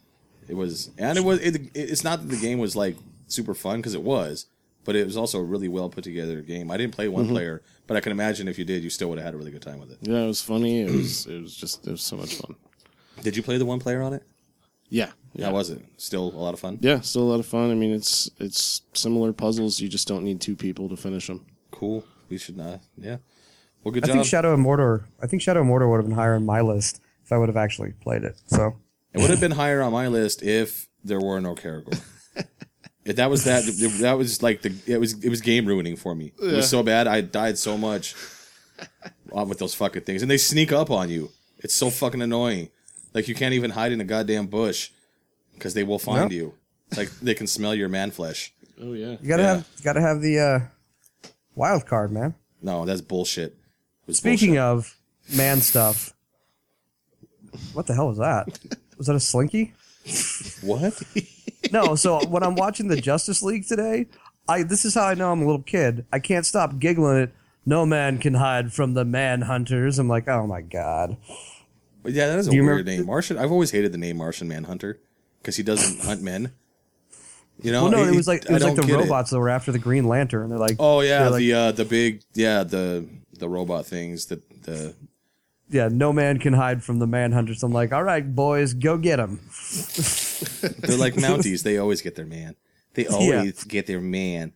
It was, and it was. It, it's not that the game was like super fun because it was, but it was also a really well put together game. I didn't play one mm-hmm. player, but I can imagine if you did, you still would have had a really good time with it. Yeah, it was funny. It was. It was just. It was so much fun. Did you play the one player on it? Yeah. Yeah. How was it? Still a lot of fun? Yeah, still a lot of fun. I mean, it's it's similar puzzles. You just don't need two people to finish them. Cool. We should not. Yeah. Well, good I job. I think Shadow of Mordor. I think Shadow of Mordor would have been higher on my list if I would have actually played it. So it would have been higher on my list if there were no Caragor. If that was that. That was like the. It was. It was game ruining for me. It yeah. was so bad. I died so much with those fucking things, and they sneak up on you. It's so fucking annoying. Like you can't even hide in a goddamn bush because they will find nope. you. It's like they can smell your man flesh. Oh yeah. You gotta yeah. have. You gotta have the uh, wild card, man. No, that's bullshit. Speaking bullshit. of man stuff, what the hell was that? Was that a slinky? What? No, so when I'm watching the Justice League today, I this is how I know I'm a little kid. I can't stop giggling at no man can hide from the Manhunters. I'm like, oh my god. But yeah, that is a weird remember? name. Martian. I've always hated the name Martian Manhunter because he doesn't hunt men. You know, well, no, he, it was like it was like the robots it. that were after the Green Lantern. They're like, oh yeah, like, the uh, the big yeah the the robot things that the yeah no man can hide from the Manhunters. I'm like, all right, boys, go get them. They're like Mounties. They always get their man. They always yeah. get their man.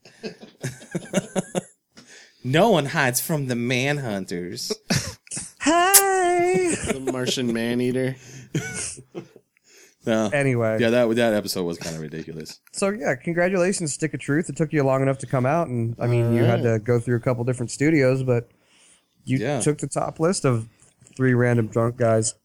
No one hides from the Manhunters. Hey, the Martian Man-Eater. No. Anyway, yeah, that that episode was kind of ridiculous. So yeah, congratulations, Stick of Truth. It took you long enough to come out, and I mean, All you right. had to go through a couple different studios, but you yeah. took the top list of three random drunk guys.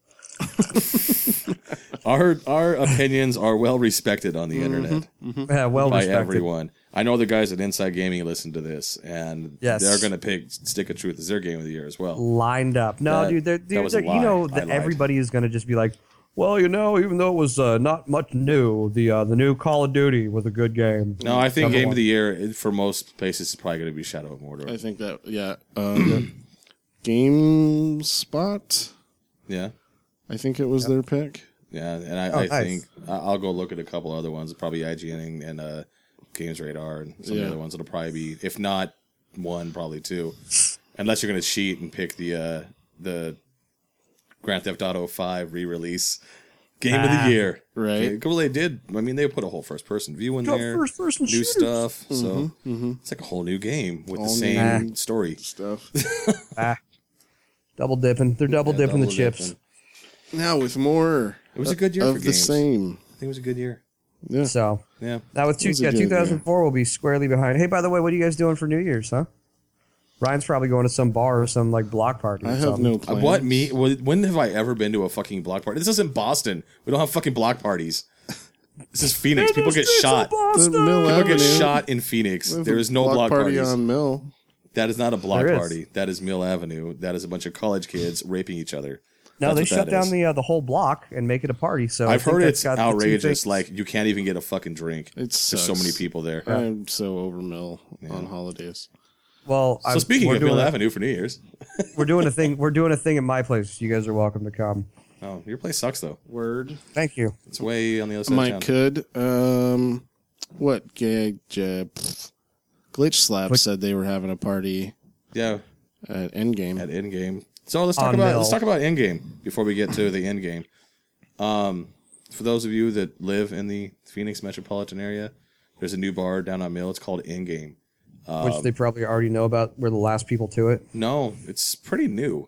Our our opinions are well respected on the mm-hmm, internet. Mm-hmm. Yeah, well by respected. everyone. I know the guys at Inside Gaming listen to this, and yes. they're going to pick Stick of Truth as their game of the year as well. Lined up. No, that, dude, they're, they're, that they're, you know that everybody is going to just be like, well, you know, even though it was uh, not much new, the uh, the new Call of Duty was a good game. No, I think Number game one. of the year for most places is probably going to be Shadow of Mordor. I think that, yeah. Um, GameSpot? Yeah. I think it was yep. their pick. Yeah, and I, oh, I nice. think I'll go look at a couple other ones, probably I G N and, and uh, Games Radar and some yeah. of the other ones. It'll probably be, if not one, probably two. Unless you're going to cheat and pick the uh, the Grand Theft Auto five re-release game ah, of the year. Right. Well, they did. I mean, they put a whole first-person view in Got there. First-person new shooters. stuff. Mm-hmm, so mm-hmm. it's like a whole new game with All the same nah. story. Stuff. ah, double dipping. They're double yeah, dipping double the chips. dipping. Now with more It was a good year of for the games. same. I think it was a good year. Yeah. So, yeah. Now with two, yeah, two thousand four will be squarely behind. Hey, by the way, what are you guys doing for New Year's, huh? Ryan's probably going to some bar or some like block party. I or have something. no Uh, plans. what me? When have I ever been to a fucking block party? This isn't Boston. We don't have fucking block parties. This is Phoenix. People get shot. The Mill People Avenue. get shot in Phoenix. There is no block, block party parties. on Mill. That is not a block There is. party. That is Mill Avenue. That is a bunch of college kids raping each other. No, That's they what shut that down is. the uh, the whole block and make it a party. So I I've think heard that's it's got the two outrageous. things- Like you can't even get a fucking drink. It's There's so many people there. I'm so over Mill Yeah. on holidays. well, So I'm, speaking we're of doing Mill a, Avenue for New Year's. we're doing a thing. We're doing a thing at my place. You guys are welcome to come. Oh, your place sucks though. Word. Thank you. It's way on the other side. Mike of town. could. Um, what? G- G- pff. Glitch Slap What? said they were having a party Yeah, at Endgame. at Endgame. So let's talk On about Mill. let's talk about Endgame before we get to the Endgame. Um, for those of you that live in the Phoenix metropolitan area, there's a new bar down on Mill. It's called Endgame. Um, Which they probably already know about. We're the last people to it. no, it's pretty new.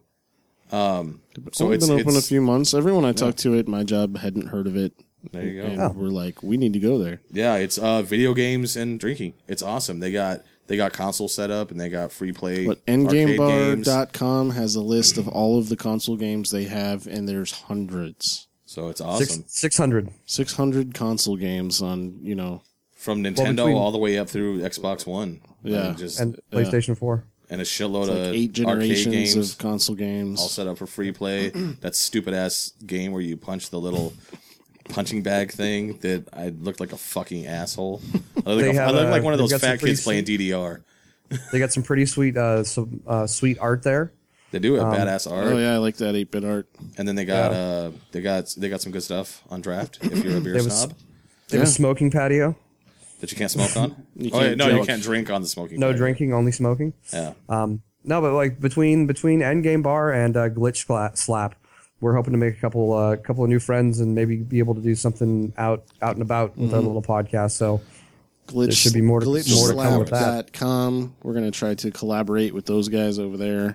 Um, so Only it's been open it's, a few months. Everyone I talked to at my job hadn't heard of it. There you go. And Oh. we're like, we need to go there. Yeah, it's uh video games and drinking. It's awesome. They got they got console set up and they got free play. But arcade endgame bar games. dot com has a list of all of the console games they have, and there's hundreds. So it's awesome. Six six hundred. six hundred console games on, you know, From Nintendo between- all the way up through Xbox One. I Yeah. mean, just And and, PlayStation four. a shitload like of eight arcade generations games of console games. all set up for free play. That stupid ass game where you punch the little punching bag thing that I looked like a fucking asshole. I look They like, have, I look like uh, one of they've those got some fat pretty kids playing sweet- D D R. They got some pretty sweet, uh, some uh, sweet art there. They do have Um, badass art, Oh yeah, I like that eight bit art. and then they got Yeah. uh they got they got some good stuff on draft. If you're a beer They was- snob, They have a Yeah. smoking patio. that you can't smoke on. You oh yeah, can't no, you drink. can't drink on the smoking. No patio. drinking, only smoking. Yeah. Um, no, but like between between Endgame Bar and uh, Glitch Spla- Slap, we're hoping to make a couple uh, couple of new friends and maybe be able to do something out out and about with our little podcast. So Glitch, There should be more to- more to come with that. glitchslap dot com. We're gonna try to collaborate with those guys over there.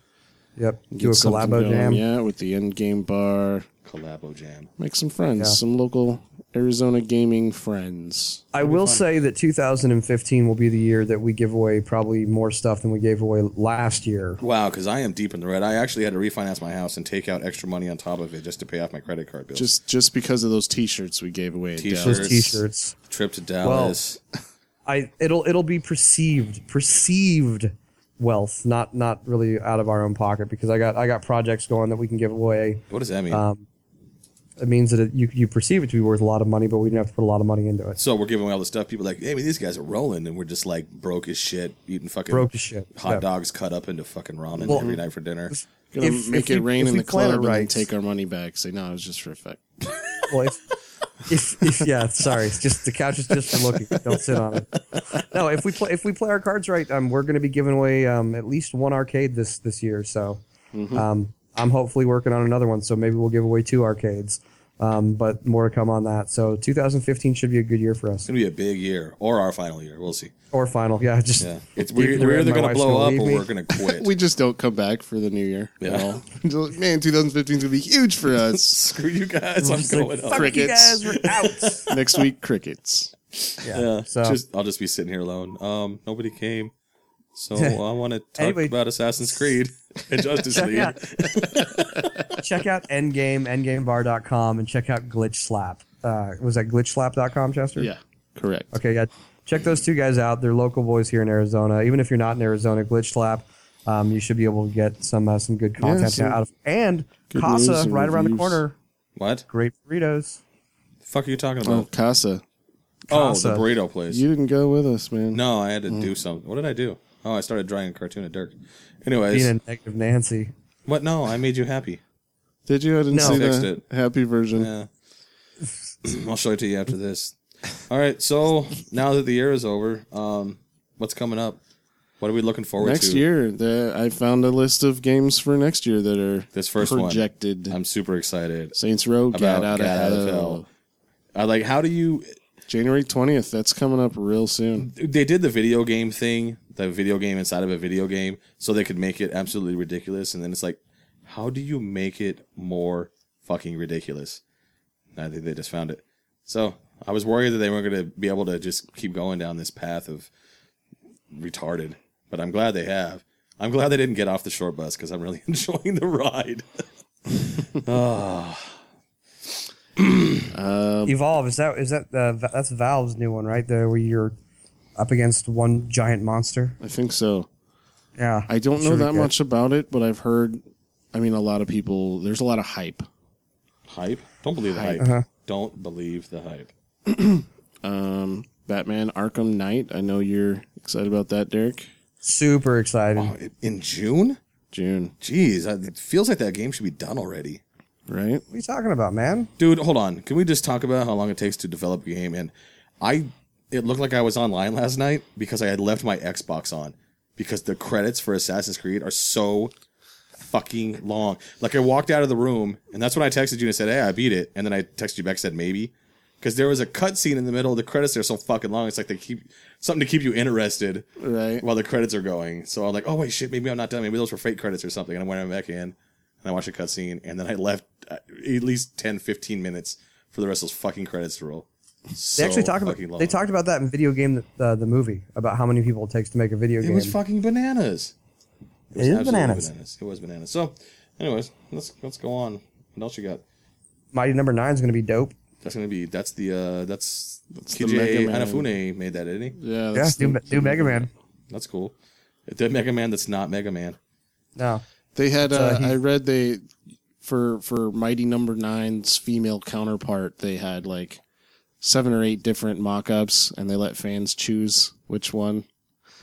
yep, do Get a something collabo going, jam. Yeah, with the Endgame Bar. Collabo jam. Make some friends, Yeah. some local Arizona gaming friends. I will say that two thousand fifteen will be the year that we give away probably more stuff than we gave away last year. Wow, because I am deep in the red. I actually had to refinance my house and take out extra money on top of it just to pay off my credit card bills. Just just because of those T-shirts we gave away. At T-shirts. Dallas. Those T-shirts. trip to Dallas. I it'll it'll be perceived perceived wealth, not not really out of our own pocket because I got I got projects going that we can give away. What does that mean? Um, it means that it, you you perceive it to be worth a lot of money, but we didn't have to put a lot of money into it. so we're giving away all the stuff. People are like, hey, I mean, these guys are rolling, and we're just like broke as shit, eating fucking Broke as shit. hot Yeah. dogs cut up into fucking ramen Well, every night for dinner. Gonna If- make if it we- rain if in we the plan it club and then right- take our money back. Say no, it was just for effect. Well, if, if, if yeah, sorry, it's just the couch is just for looking. Don't sit on it. No, if we play if we play our cards right, um, we're going to be giving away um at least one arcade this this year. So, um, I'm hopefully working on another one. So maybe we'll give away two arcades. Um, but more to come on that. So two thousand fifteen should be a good year for us, It's gonna be a big year, or our final year. We'll see. or final. Yeah, just Yeah, it's Deep we're, in the we're red, either my gonna wife's blow gonna up leave or me. we're gonna quit. We just don't come back for the new year at Yeah. all. Just like, man, twenty fifteen is gonna be huge for us. Screw you guys! I'm It's like, going fuck up. you Crickets. guys, we're out. Next week, crickets. Yeah, So- just I'll just be sitting here alone. Um, nobody came, so I want to talk Anyway. about Assassin's Creed and Justice check League. out check out Endgame, endgame bar dot com, and check out Glitch Slap. Uh, was that glitch slap dot com, Chester? Yeah, correct. Okay, yeah. Check those two guys out. They're local boys here in Arizona. Even if you're not in Arizona, Glitch Slap, um, you should be able to get some uh, some good content some out of. And good news Casa, and right around the reviews. corner. What Great burritos. the fuck are you talking Oh, about? Casa, Oh, Casa. the burrito place. you didn't go with us, man. No, I had Mm. to do something. What did I do? Oh, I started drawing a cartoon of Dirk. Anyways, Being a negative Nancy. what? No, I made you happy. Did you? I didn't No. see Fixed the it. happy version. Yeah. I'll show it to you after this. All right. So now that the year is over, um, what's coming up? What are we looking forward Next to? year, the, I found a list of games for next year that are This first one. projected. I'm super excited. Saints Row, About Get Out, Get Out of of Hell. Hell. I like. How do you? January twentieth. That's coming up real soon. They did the video game thing, the video game inside of a video game, so they could make it absolutely ridiculous. And then it's like, how do you make it more fucking ridiculous? I think they just found it. So I was worried that they weren't going to be able to just keep going down this path of retarded, but I'm glad they have. I'm glad they didn't get off the short bus because I'm really enjoying the ride. Evolve is that is that uh, Va- that's Valve's new one, right? There where you're up against one giant monster. I think so. Yeah, I don't it's know really that good. much about it, but I've heard. I mean, a lot of people. There's a lot of hype. Hype? Don't believe the hype. Uh-huh. Don't believe the hype. Um, Batman Arkham Knight. I know you're excited about that, Derek. Super excited. Oh, in June? June, Jeez, I- it feels like that game should be done already. right? What are you talking about, man? Dude, hold on. Can we just talk about how long it takes to develop a game? And I, it looked like I was online last night because I had left my Xbox on because the credits for Assassin's Creed are so fucking long. Like I walked out of the room and that's when I texted you and said, hey, I beat it. And then I texted you back and said, maybe. Because there was a cutscene in the middle of the credits. They're so fucking long. It's like they keep something to keep you interested Right. while the credits are going. So I'm like, oh wait, shit, maybe I'm not done. Maybe those were fake credits or something. And I went back in and I watched a cutscene and then I left uh, at least ten, fifteen minutes for the rest of those fucking credits to roll. So They actually talked about fucking long. they talked about that in video game uh, the movie about how many people it takes to make a video It game. was fucking bananas. It is absolutely bananas. It was bananas. So, anyways, let's let's go on. What else you got? Mighty Number Nine is going to be dope. That's gonna be that's the uh that's, that's the K J Mega Man. Anafune made that, didn't he? Yeah. Yeah, That's do, the- do Mega Man. That's cool. The Mega Man that's not Mega Man. No, They had. So Uh, he- I read they for for Mighty Number Nine's female counterpart. They had like seven or eight different mock-ups, and they let fans choose which one.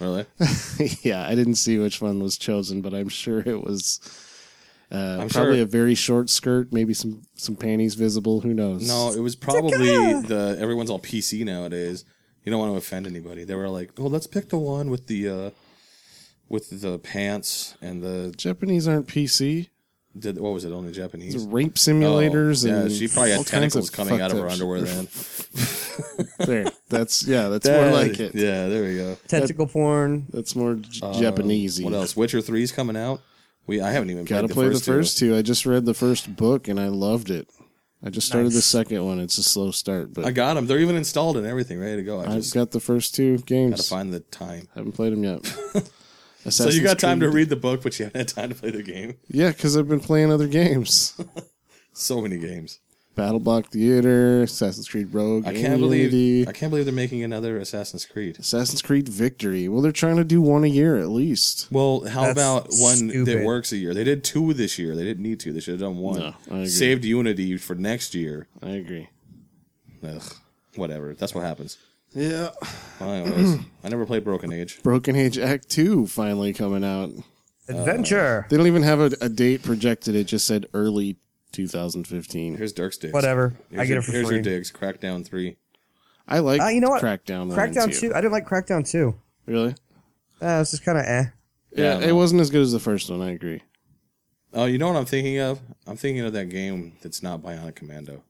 Really? Yeah, I didn't see which one was chosen, but I'm sure it was uh, I'm probably sure- a very short skirt, maybe some, some panties visible. Who knows? No, it was probably the everyone's all P C nowadays. You don't want to offend anybody. They were like, "Well, let's pick the one with the uh, with the pants and the, Japanese aren't P C. the what was it? Only Japanese." It's rape simulators. Oh, yeah, and she probably all had kinds tentacles of coming out of her fucked up underwear shit. then. There, that's yeah, that's more like it. Yeah, there we go. Tentacle porn. That's more j- Um, Japanesey. What else? Witcher three's coming out. We I haven't even Gotta played the play first the first two. two. I just read the first book and I loved it. I just started the Nice. second one. It's a slow start, but I got them. They're even installed and everything, ready to go. I I've just got the first two games. gotta find the time. Haven't played them yet. So you got time to Creed- read the book, but you haven't had time to play the game. Yeah, because I've been playing other games. So many games. Battle Block Theater, Assassin's Creed Rogue, I can't and believe Unity. I can't believe they're making another Assassin's Creed. Assassin's Creed Victory. Well, they're trying to do one a year at least. Well, how That's about one that stupid. works a year? They did two this year. They didn't need to. They should have done one. No, I agree. Saved Unity for next year. I agree. Ugh, whatever. That's what happens. Yeah. Well, anyways, I never played Broken Age. Broken Age Act two finally coming out. Adventure. They don't even have a, a date projected. It just said early two thousand fifteen. Here's Dirk's digs. Whatever. Here's I get your, it for Here's free. your digs. Crackdown three. I like Uh, you know what? Crackdown one Crackdown and two. I didn't like Crackdown two. Really? Uh, it's just kind of eh. Yeah, Yeah, it no. wasn't as good as the first one. I agree. Oh, you know what I'm thinking of? I'm thinking of that game that's not Bionic Commando.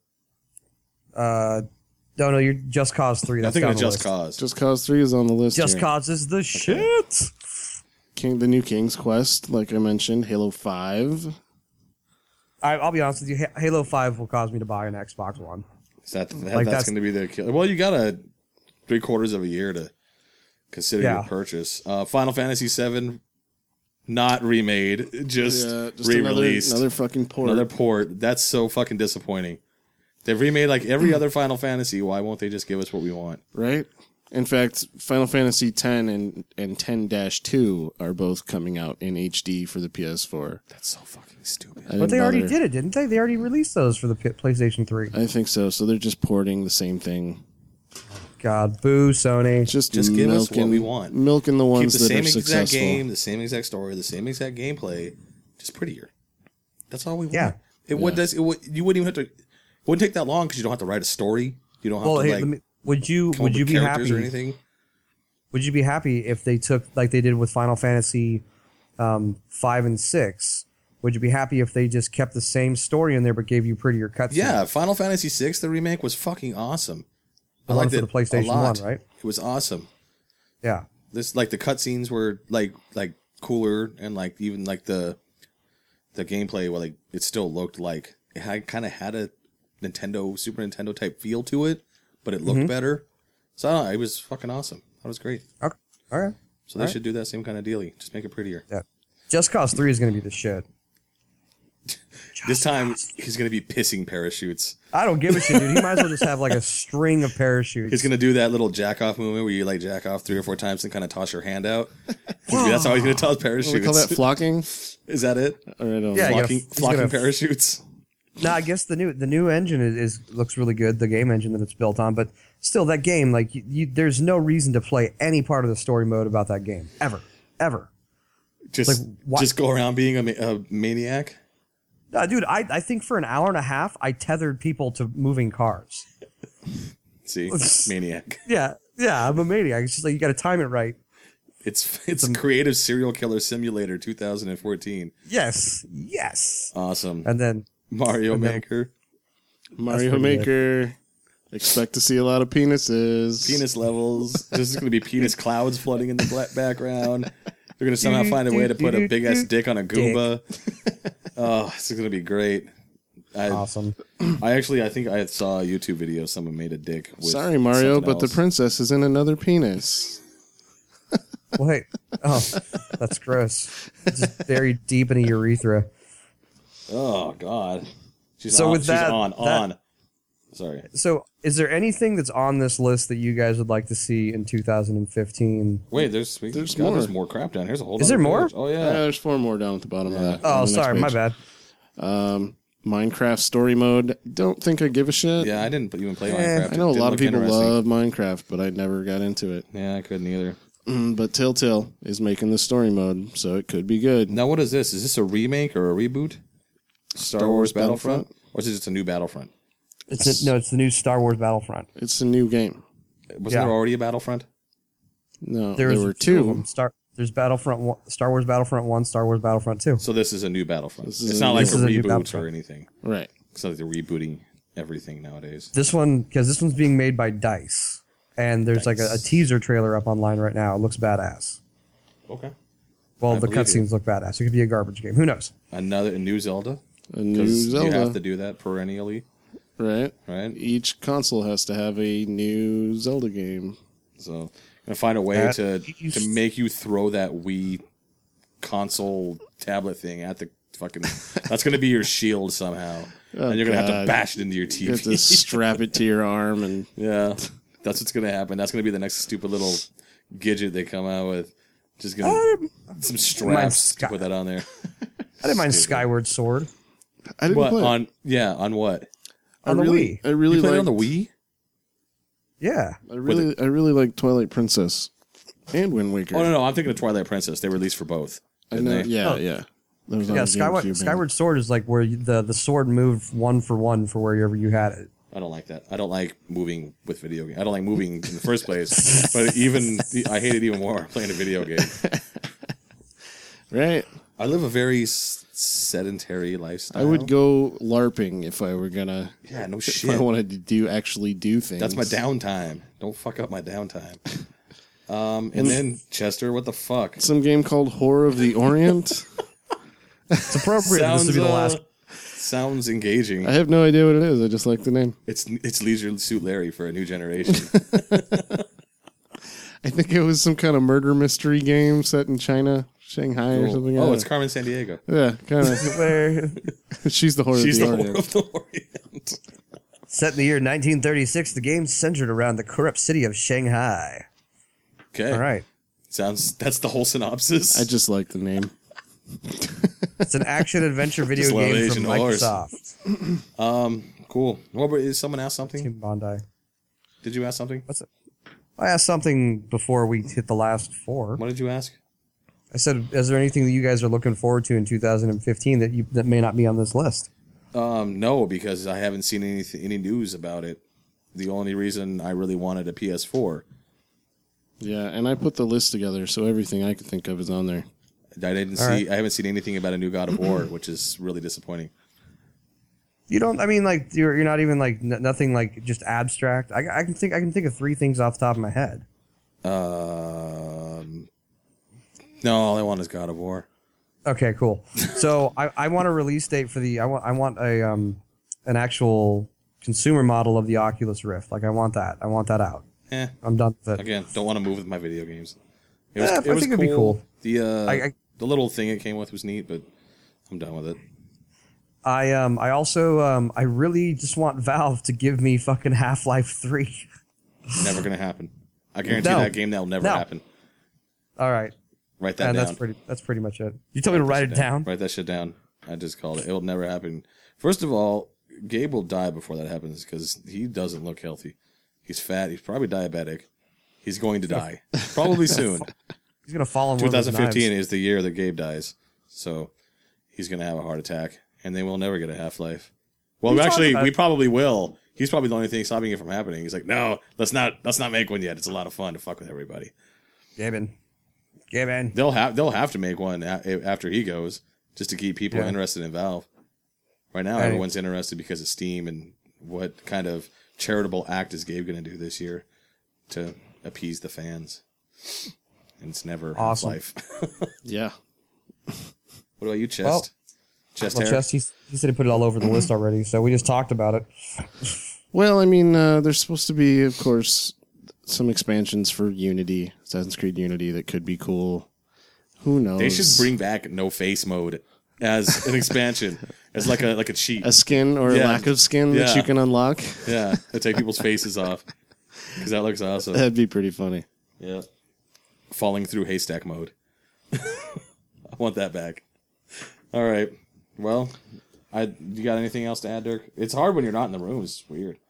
Uh, no, no, you're Just Cause three. I That's think down of the Just list. Cause. Just Cause three is on the list. Just here. Cause is the shit. King, the new King's Quest, like I mentioned, Halo five. I, I'll be honest with you. Ha- Halo five will cause me to buy an Xbox One. Is that, that Like, that's, that's- going to be the killer? Well, you got a three quarters of a year to consider Yeah. your purchase. Uh, Final Fantasy seven, not remade, just, Yeah, just another, re-released. another fucking port. Another port. That's so fucking disappointing. They've remade like every other Final Fantasy. Why won't they just give us what we want? Right? In fact, Final Fantasy X and, and ten dash two are both coming out in H D for the P S four. That's so fucking stupid. I didn't But they already bother- did it, didn't they? They already released those for the P- PlayStation three. I think so. So they're just porting the same thing. God, boo, Sony. Just, Just give us what milking- we want. Milking the Keep ones the that same are exact successful. game, the same exact story, the same exact gameplay, just prettier. That's all we want. Yeah. It would. Does it would? You wouldn't even have to. It wouldn't take that long because you don't have to write a story. You don't have Well, to hey, like let me, would you come would up you with be characters happy? or anything. Would you be happy if they took like they did with Final Fantasy um, five and six? Would you be happy if they just kept the same story in there but gave you prettier cutscenes? Yeah, Final Fantasy six, the remake was fucking awesome. The one for the PlayStation a lot. one, right? It was awesome. Yeah. This like the cutscenes were like like cooler and like even like the the gameplay. Well, like it still looked like it had kind of had a Nintendo Super Nintendo type feel to it, but it looked better. So I don't know, it was fucking awesome. That was great. Okay. All right. So they All right. should do that same kind of dealy. Just make it prettier. Yeah. Just Cause three is going to be the shit. This time he's gonna be pissing parachutes. I don't give a shit, dude. He might as well just have like a string of parachutes. He's gonna do that little jack off movement where you like jack off three or four times and kind of toss your hand out. That's how he's gonna toss parachutes. We call that flocking. Is that it? Or I don't Yeah, know. you gotta- Flocking, he's flocking gonna- parachutes. No, I guess the new the new engine is, is looks really good. The game engine that it's built on, but still, that game like you, you, there's no reason to play any part of the story mode about that game ever, ever. Just, Like, why- just go around being a, ma- a maniac. Uh, dude, I, I think for an hour and a half, I tethered people to moving cars. See, maniac. Yeah, yeah, I'm a maniac. It's just like you got to time it right. It's it's Creative Serial Killer Simulator twenty fourteen. Yes, yes. Awesome. And then Mario and then- Maker. Mario pretty Maker. Expect to see a lot of penises. Penis levels. This is going to be penis clouds flooding in the black background. They're going to somehow find a way to put a big ass dick on a Goomba. Oh, this is going to be great. I, awesome. I actually, I think I saw a YouTube video. Someone made a dick. With Sorry, Mario, something but the else. princess is in another penis. Wait. Oh, that's gross. Just buried deep in a urethra. Oh God. She's So on. with She's that- on. that- On. Sorry. So, is there anything that's on this list that you guys would like to see in two thousand fifteen? Wait, there's there's, There's God, more. there's more crap down. Here's a whole. Is there other more? page. Oh Uh, yeah. there's four more down at the bottom of that. Oh, on the next sorry, my page. bad. Um, Minecraft story mode. Don't think I give a shit. Yeah, I didn't even play Eh, Minecraft. I know a It lot of didn't people look interesting. love Minecraft, but I never got into it. Yeah, I couldn't either. Mm, but Telltale is making the story mode, so it could be good. Now, what is this? Is this a remake or a reboot? Star, Star Wars Wars Battlefront? Battlefront? Or is it just a new Battlefront? It's a, no, it's the new Star Wars Battlefront. It's a new game. Wasn't Yeah. there already a Battlefront? No, There's there were two. of two. them. Star There's Battlefront one, Star Wars Battlefront one, Star Wars Battlefront two. So this is a new Battlefront. This is It's a not new- like This a is a new reboot Battlefront. or anything. Right. It's not like they're rebooting everything nowadays. This one, because this one's being made by DICE, and there's like a, a Dice. teaser trailer up online right now. It looks badass. Okay. Well, I the believe you. cutscenes look badass. It could be a garbage game. Who knows? Another a new Zelda. A new Because you Zelda. have to do that perennially, Right. right? Each console has to have a new Zelda game. So gonna find a way That to is- to make you throw that Wii console tablet thing at the fucking. That's gonna be your shield somehow, Oh, and you're gonna have to God. bash it into your T You have to V. strap it to your arm and Yeah, that's what's gonna happen. That's gonna be the next stupid little gadget they come out with. Just gonna some straps to Sky- put that on there. I didn't mind Skyward Sword I didn't What play it. on? Yeah, on what? I on the really, Wii. I really You played it like. on the Wii? Yeah. I really, I really like Twilight Princess and Wind Waker. Oh no, no, I'm thinking of Twilight Princess. They released for both. I didn't know. they? Yeah, Oh. yeah. That was on Yeah, Skyward, GameCube, Skyward Sword is like where you, the, the sword moved one for one for wherever you had it. I don't like that. I don't like moving with video games. I don't like moving in the first place. But even I hate it even more playing a video game. Right. I live a very s- sedentary lifestyle. I would go LARPing if I were gonna. Yeah, no If shit. I wanted to do actually do things. That's my downtime. Don't fuck up my downtime. Um, and then Chester, what the fuck? Some game called Horror of the Orient. It's appropriate for this to be the uh, last. sounds engaging. I have no idea what it is. I just like the name. It's it's Leisure Suit Larry for a new generation. I think it was some kind of murder mystery game set in China, Shanghai, or something. Oh, like it's that. Carmen San Diego. Yeah, kind of. Where, She's the horror She's of the the, whore Orient. of the Orient. set in the year nineteen thirty-six, the game's centered around the corrupt city of Shanghai. Okay. All right. Sounds that's the whole synopsis. I just like the name. It's an action-adventure video Just love game Asian from horrors. Microsoft. um cool. What about, is someone ask something? Team Bondi. Did you ask something? What's it? I asked something before we hit the last four. What did you ask? I said, is there anything that you guys are looking forward to in two thousand fifteen that you that may not be on this list? Um, no, because I haven't seen any any news about it. The only reason I really wanted a P S four, Yeah, and I put the list together, so everything I could think of is on there. I didn't All see. right. I haven't seen anything about a new God of War, which is really disappointing. You don't. I mean, like you're you're not even like n- nothing like just abstract. I, I can think I can think of three things off the top of my head. Um, no, all I want is God of War. Okay, cool. So I, I want a release date for the I want I want a um an actual consumer model of the Oculus Rift. Like I want that. I want that out. Eh, I'm done with it. again, don't want to move with my video games. It Eh, I think it'd be cool. The uh, I- I- the little thing it came with was neat, but I'm done with it. I um I also um I really just want Valve to give me fucking Half-Life three. Never gonna happen. I guarantee No. that game that will never No. happen. All right. Write that And down. that's pretty that's pretty much it. You told me to that write shit it down. Write that shit down. I just called it. It will never happen. First of all, Gabe will die before that happens because he doesn't look healthy. He's fat. He's probably diabetic. He's going to die. Probably soon. He's gonna fall in one of those twenty fifteen knives. is the year that Gabe dies. So he's going to have a heart attack. And then we'll never get a Half-Life. Well, What are you actually, talking about? we probably will. He's probably the only thing stopping it from happening. He's like, no, let's not let's not make one yet. It's a lot of fun to fuck with everybody. Gaben. Gaben. They'll have they'll have to make one a- after he goes just to keep people Yeah. interested in Valve. Right now, Right. everyone's interested because of Steam and what kind of charitable act is Gabe going to do this year to appease the fans? And it's never Awesome. Half-Life. Yeah. What about you, Chest? Well- Chest Well, hair? Chest, he, he said he put it all over the list already, so we just talked about it. Well, I mean, uh, there's supposed to be, of course, some expansions for Unity, Assassin's Creed Unity, that could be cool. Who knows? They should bring back no face mode as an expansion, as like a like a cheat. a skin or Yeah. a lack of skin that Yeah. you can unlock. Yeah, to take people's faces off because that looks awesome. That'd be pretty funny. Yeah, falling through haystack mode. I want that back. All right. Well, I you got anything else to add, Dirk? It's hard when you're not in the room. It's weird.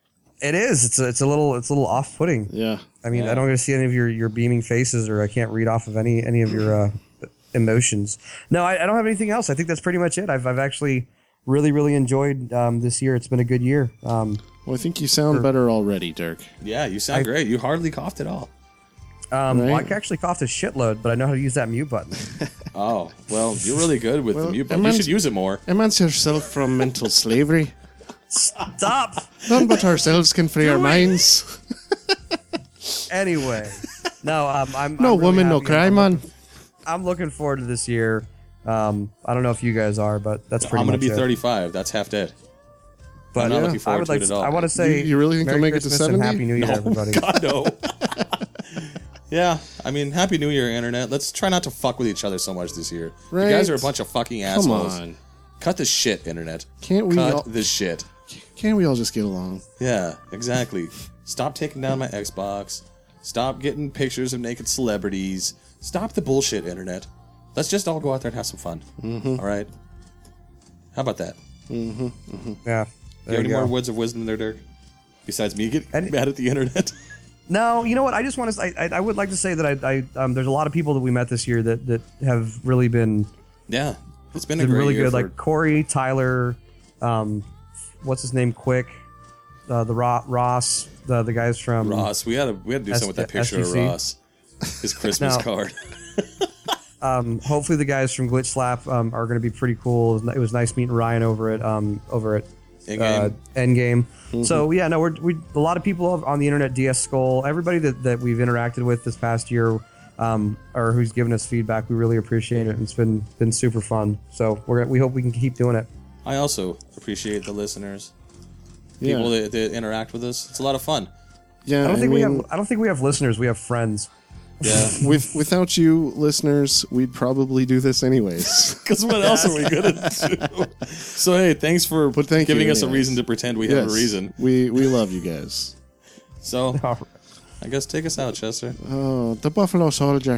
It is. It's a, it's a little it's a little off putting. Yeah. I mean, Yeah. I don't get to see any of your, your beaming faces, or I can't read off of any any of your uh, emotions. No, I, I don't have anything else. I think that's pretty much it. I've I've actually really really enjoyed um, this year. It's been a good year. Um, Well, I think you sound better already, Dirk. Yeah, you sound I- great. You hardly coughed at all. um, well, I Right. actually coughed a shitload, but I know how to use that mute button. Oh, well, you're really good with Well, the mute it button. You meant- should use it more. Emancipate yourself from mental slavery. Stop. None but ourselves can free our minds. Anyway, no, um, I'm No I'm really woman, no happy. cry, I'm, man. looking, I'm looking forward to this year. Um, I don't know if you guys are, but that's pretty I'm going much to be it. thirty-five. That's half dead. But I'm not yeah, looking forward I would to like it at all. I want to say, You- you really think Merry they'll make it to Christmas and seventy? Happy New Year, No, everybody. God, no. Yeah, I mean, Happy New Year, Internet. Let's try not to fuck with each other so much this year. Right. You guys are a bunch of fucking Come assholes. on. Cut the shit, Internet. Can't we Cut all- the shit. Can't we all just get along? Yeah, exactly. Stop taking down my Xbox. Stop getting pictures of naked celebrities. Stop the bullshit, Internet. Let's just all go out there and have some fun. Mm-hmm. All right? How about that? Yeah. Do There you have you any go. more words of wisdom there, Dirk? Besides me getting Any- mad at the Internet? No, you know what? I just want to. I, I, I would like to say that I, I um, there's a lot of people that we met this year that, that have really been, Yeah. It's been a been great really year good. for- Like Corey, Tyler, um, what's his name? Quick, uh, the Ro- Ross, the the guys from Ross. We had to we had to do S- something with that picture S G C? of Ross. His Christmas No. card. Um, hopefully the guys from Glitch Slap um, are going to be pretty cool. It was, it was nice meeting Ryan over at um, over at Endgame. uh, Endgame. So yeah, no, we're we a lot of people on the internet, D S Skull, everybody that, that we've interacted with this past year, um, or who's given us feedback, we really appreciate it. It's been been super fun. So we're we hope we can keep doing it. I also appreciate the listeners. Yeah. People that, that interact with us. It's a lot of fun. Yeah, I don't think mean, we have I don't think we have listeners. We have friends. Yeah. with without you listeners, we'd probably do this anyways. Because what else are we gonna do? So hey, thanks for But thank giving you us a anyways. reason to pretend we have a reason. We we love you guys. So All right. I guess take us out, Chester. Oh, the Buffalo Soldier.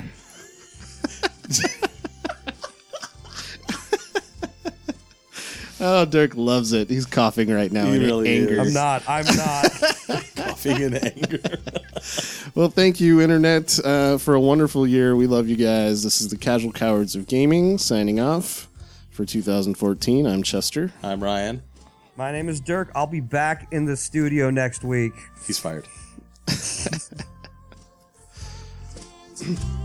Oh, Dirk loves it. He's coughing right now He in really anger. is. I'm not. I'm not. Coughing in anger. Well, thank you, Internet, uh, for a wonderful year. We love you guys. This is the Casual Cowards of Gaming signing off for two thousand fourteen. I'm Chester. I'm Ryan. My name is Dirk. I'll be back in the studio next week. He's fired.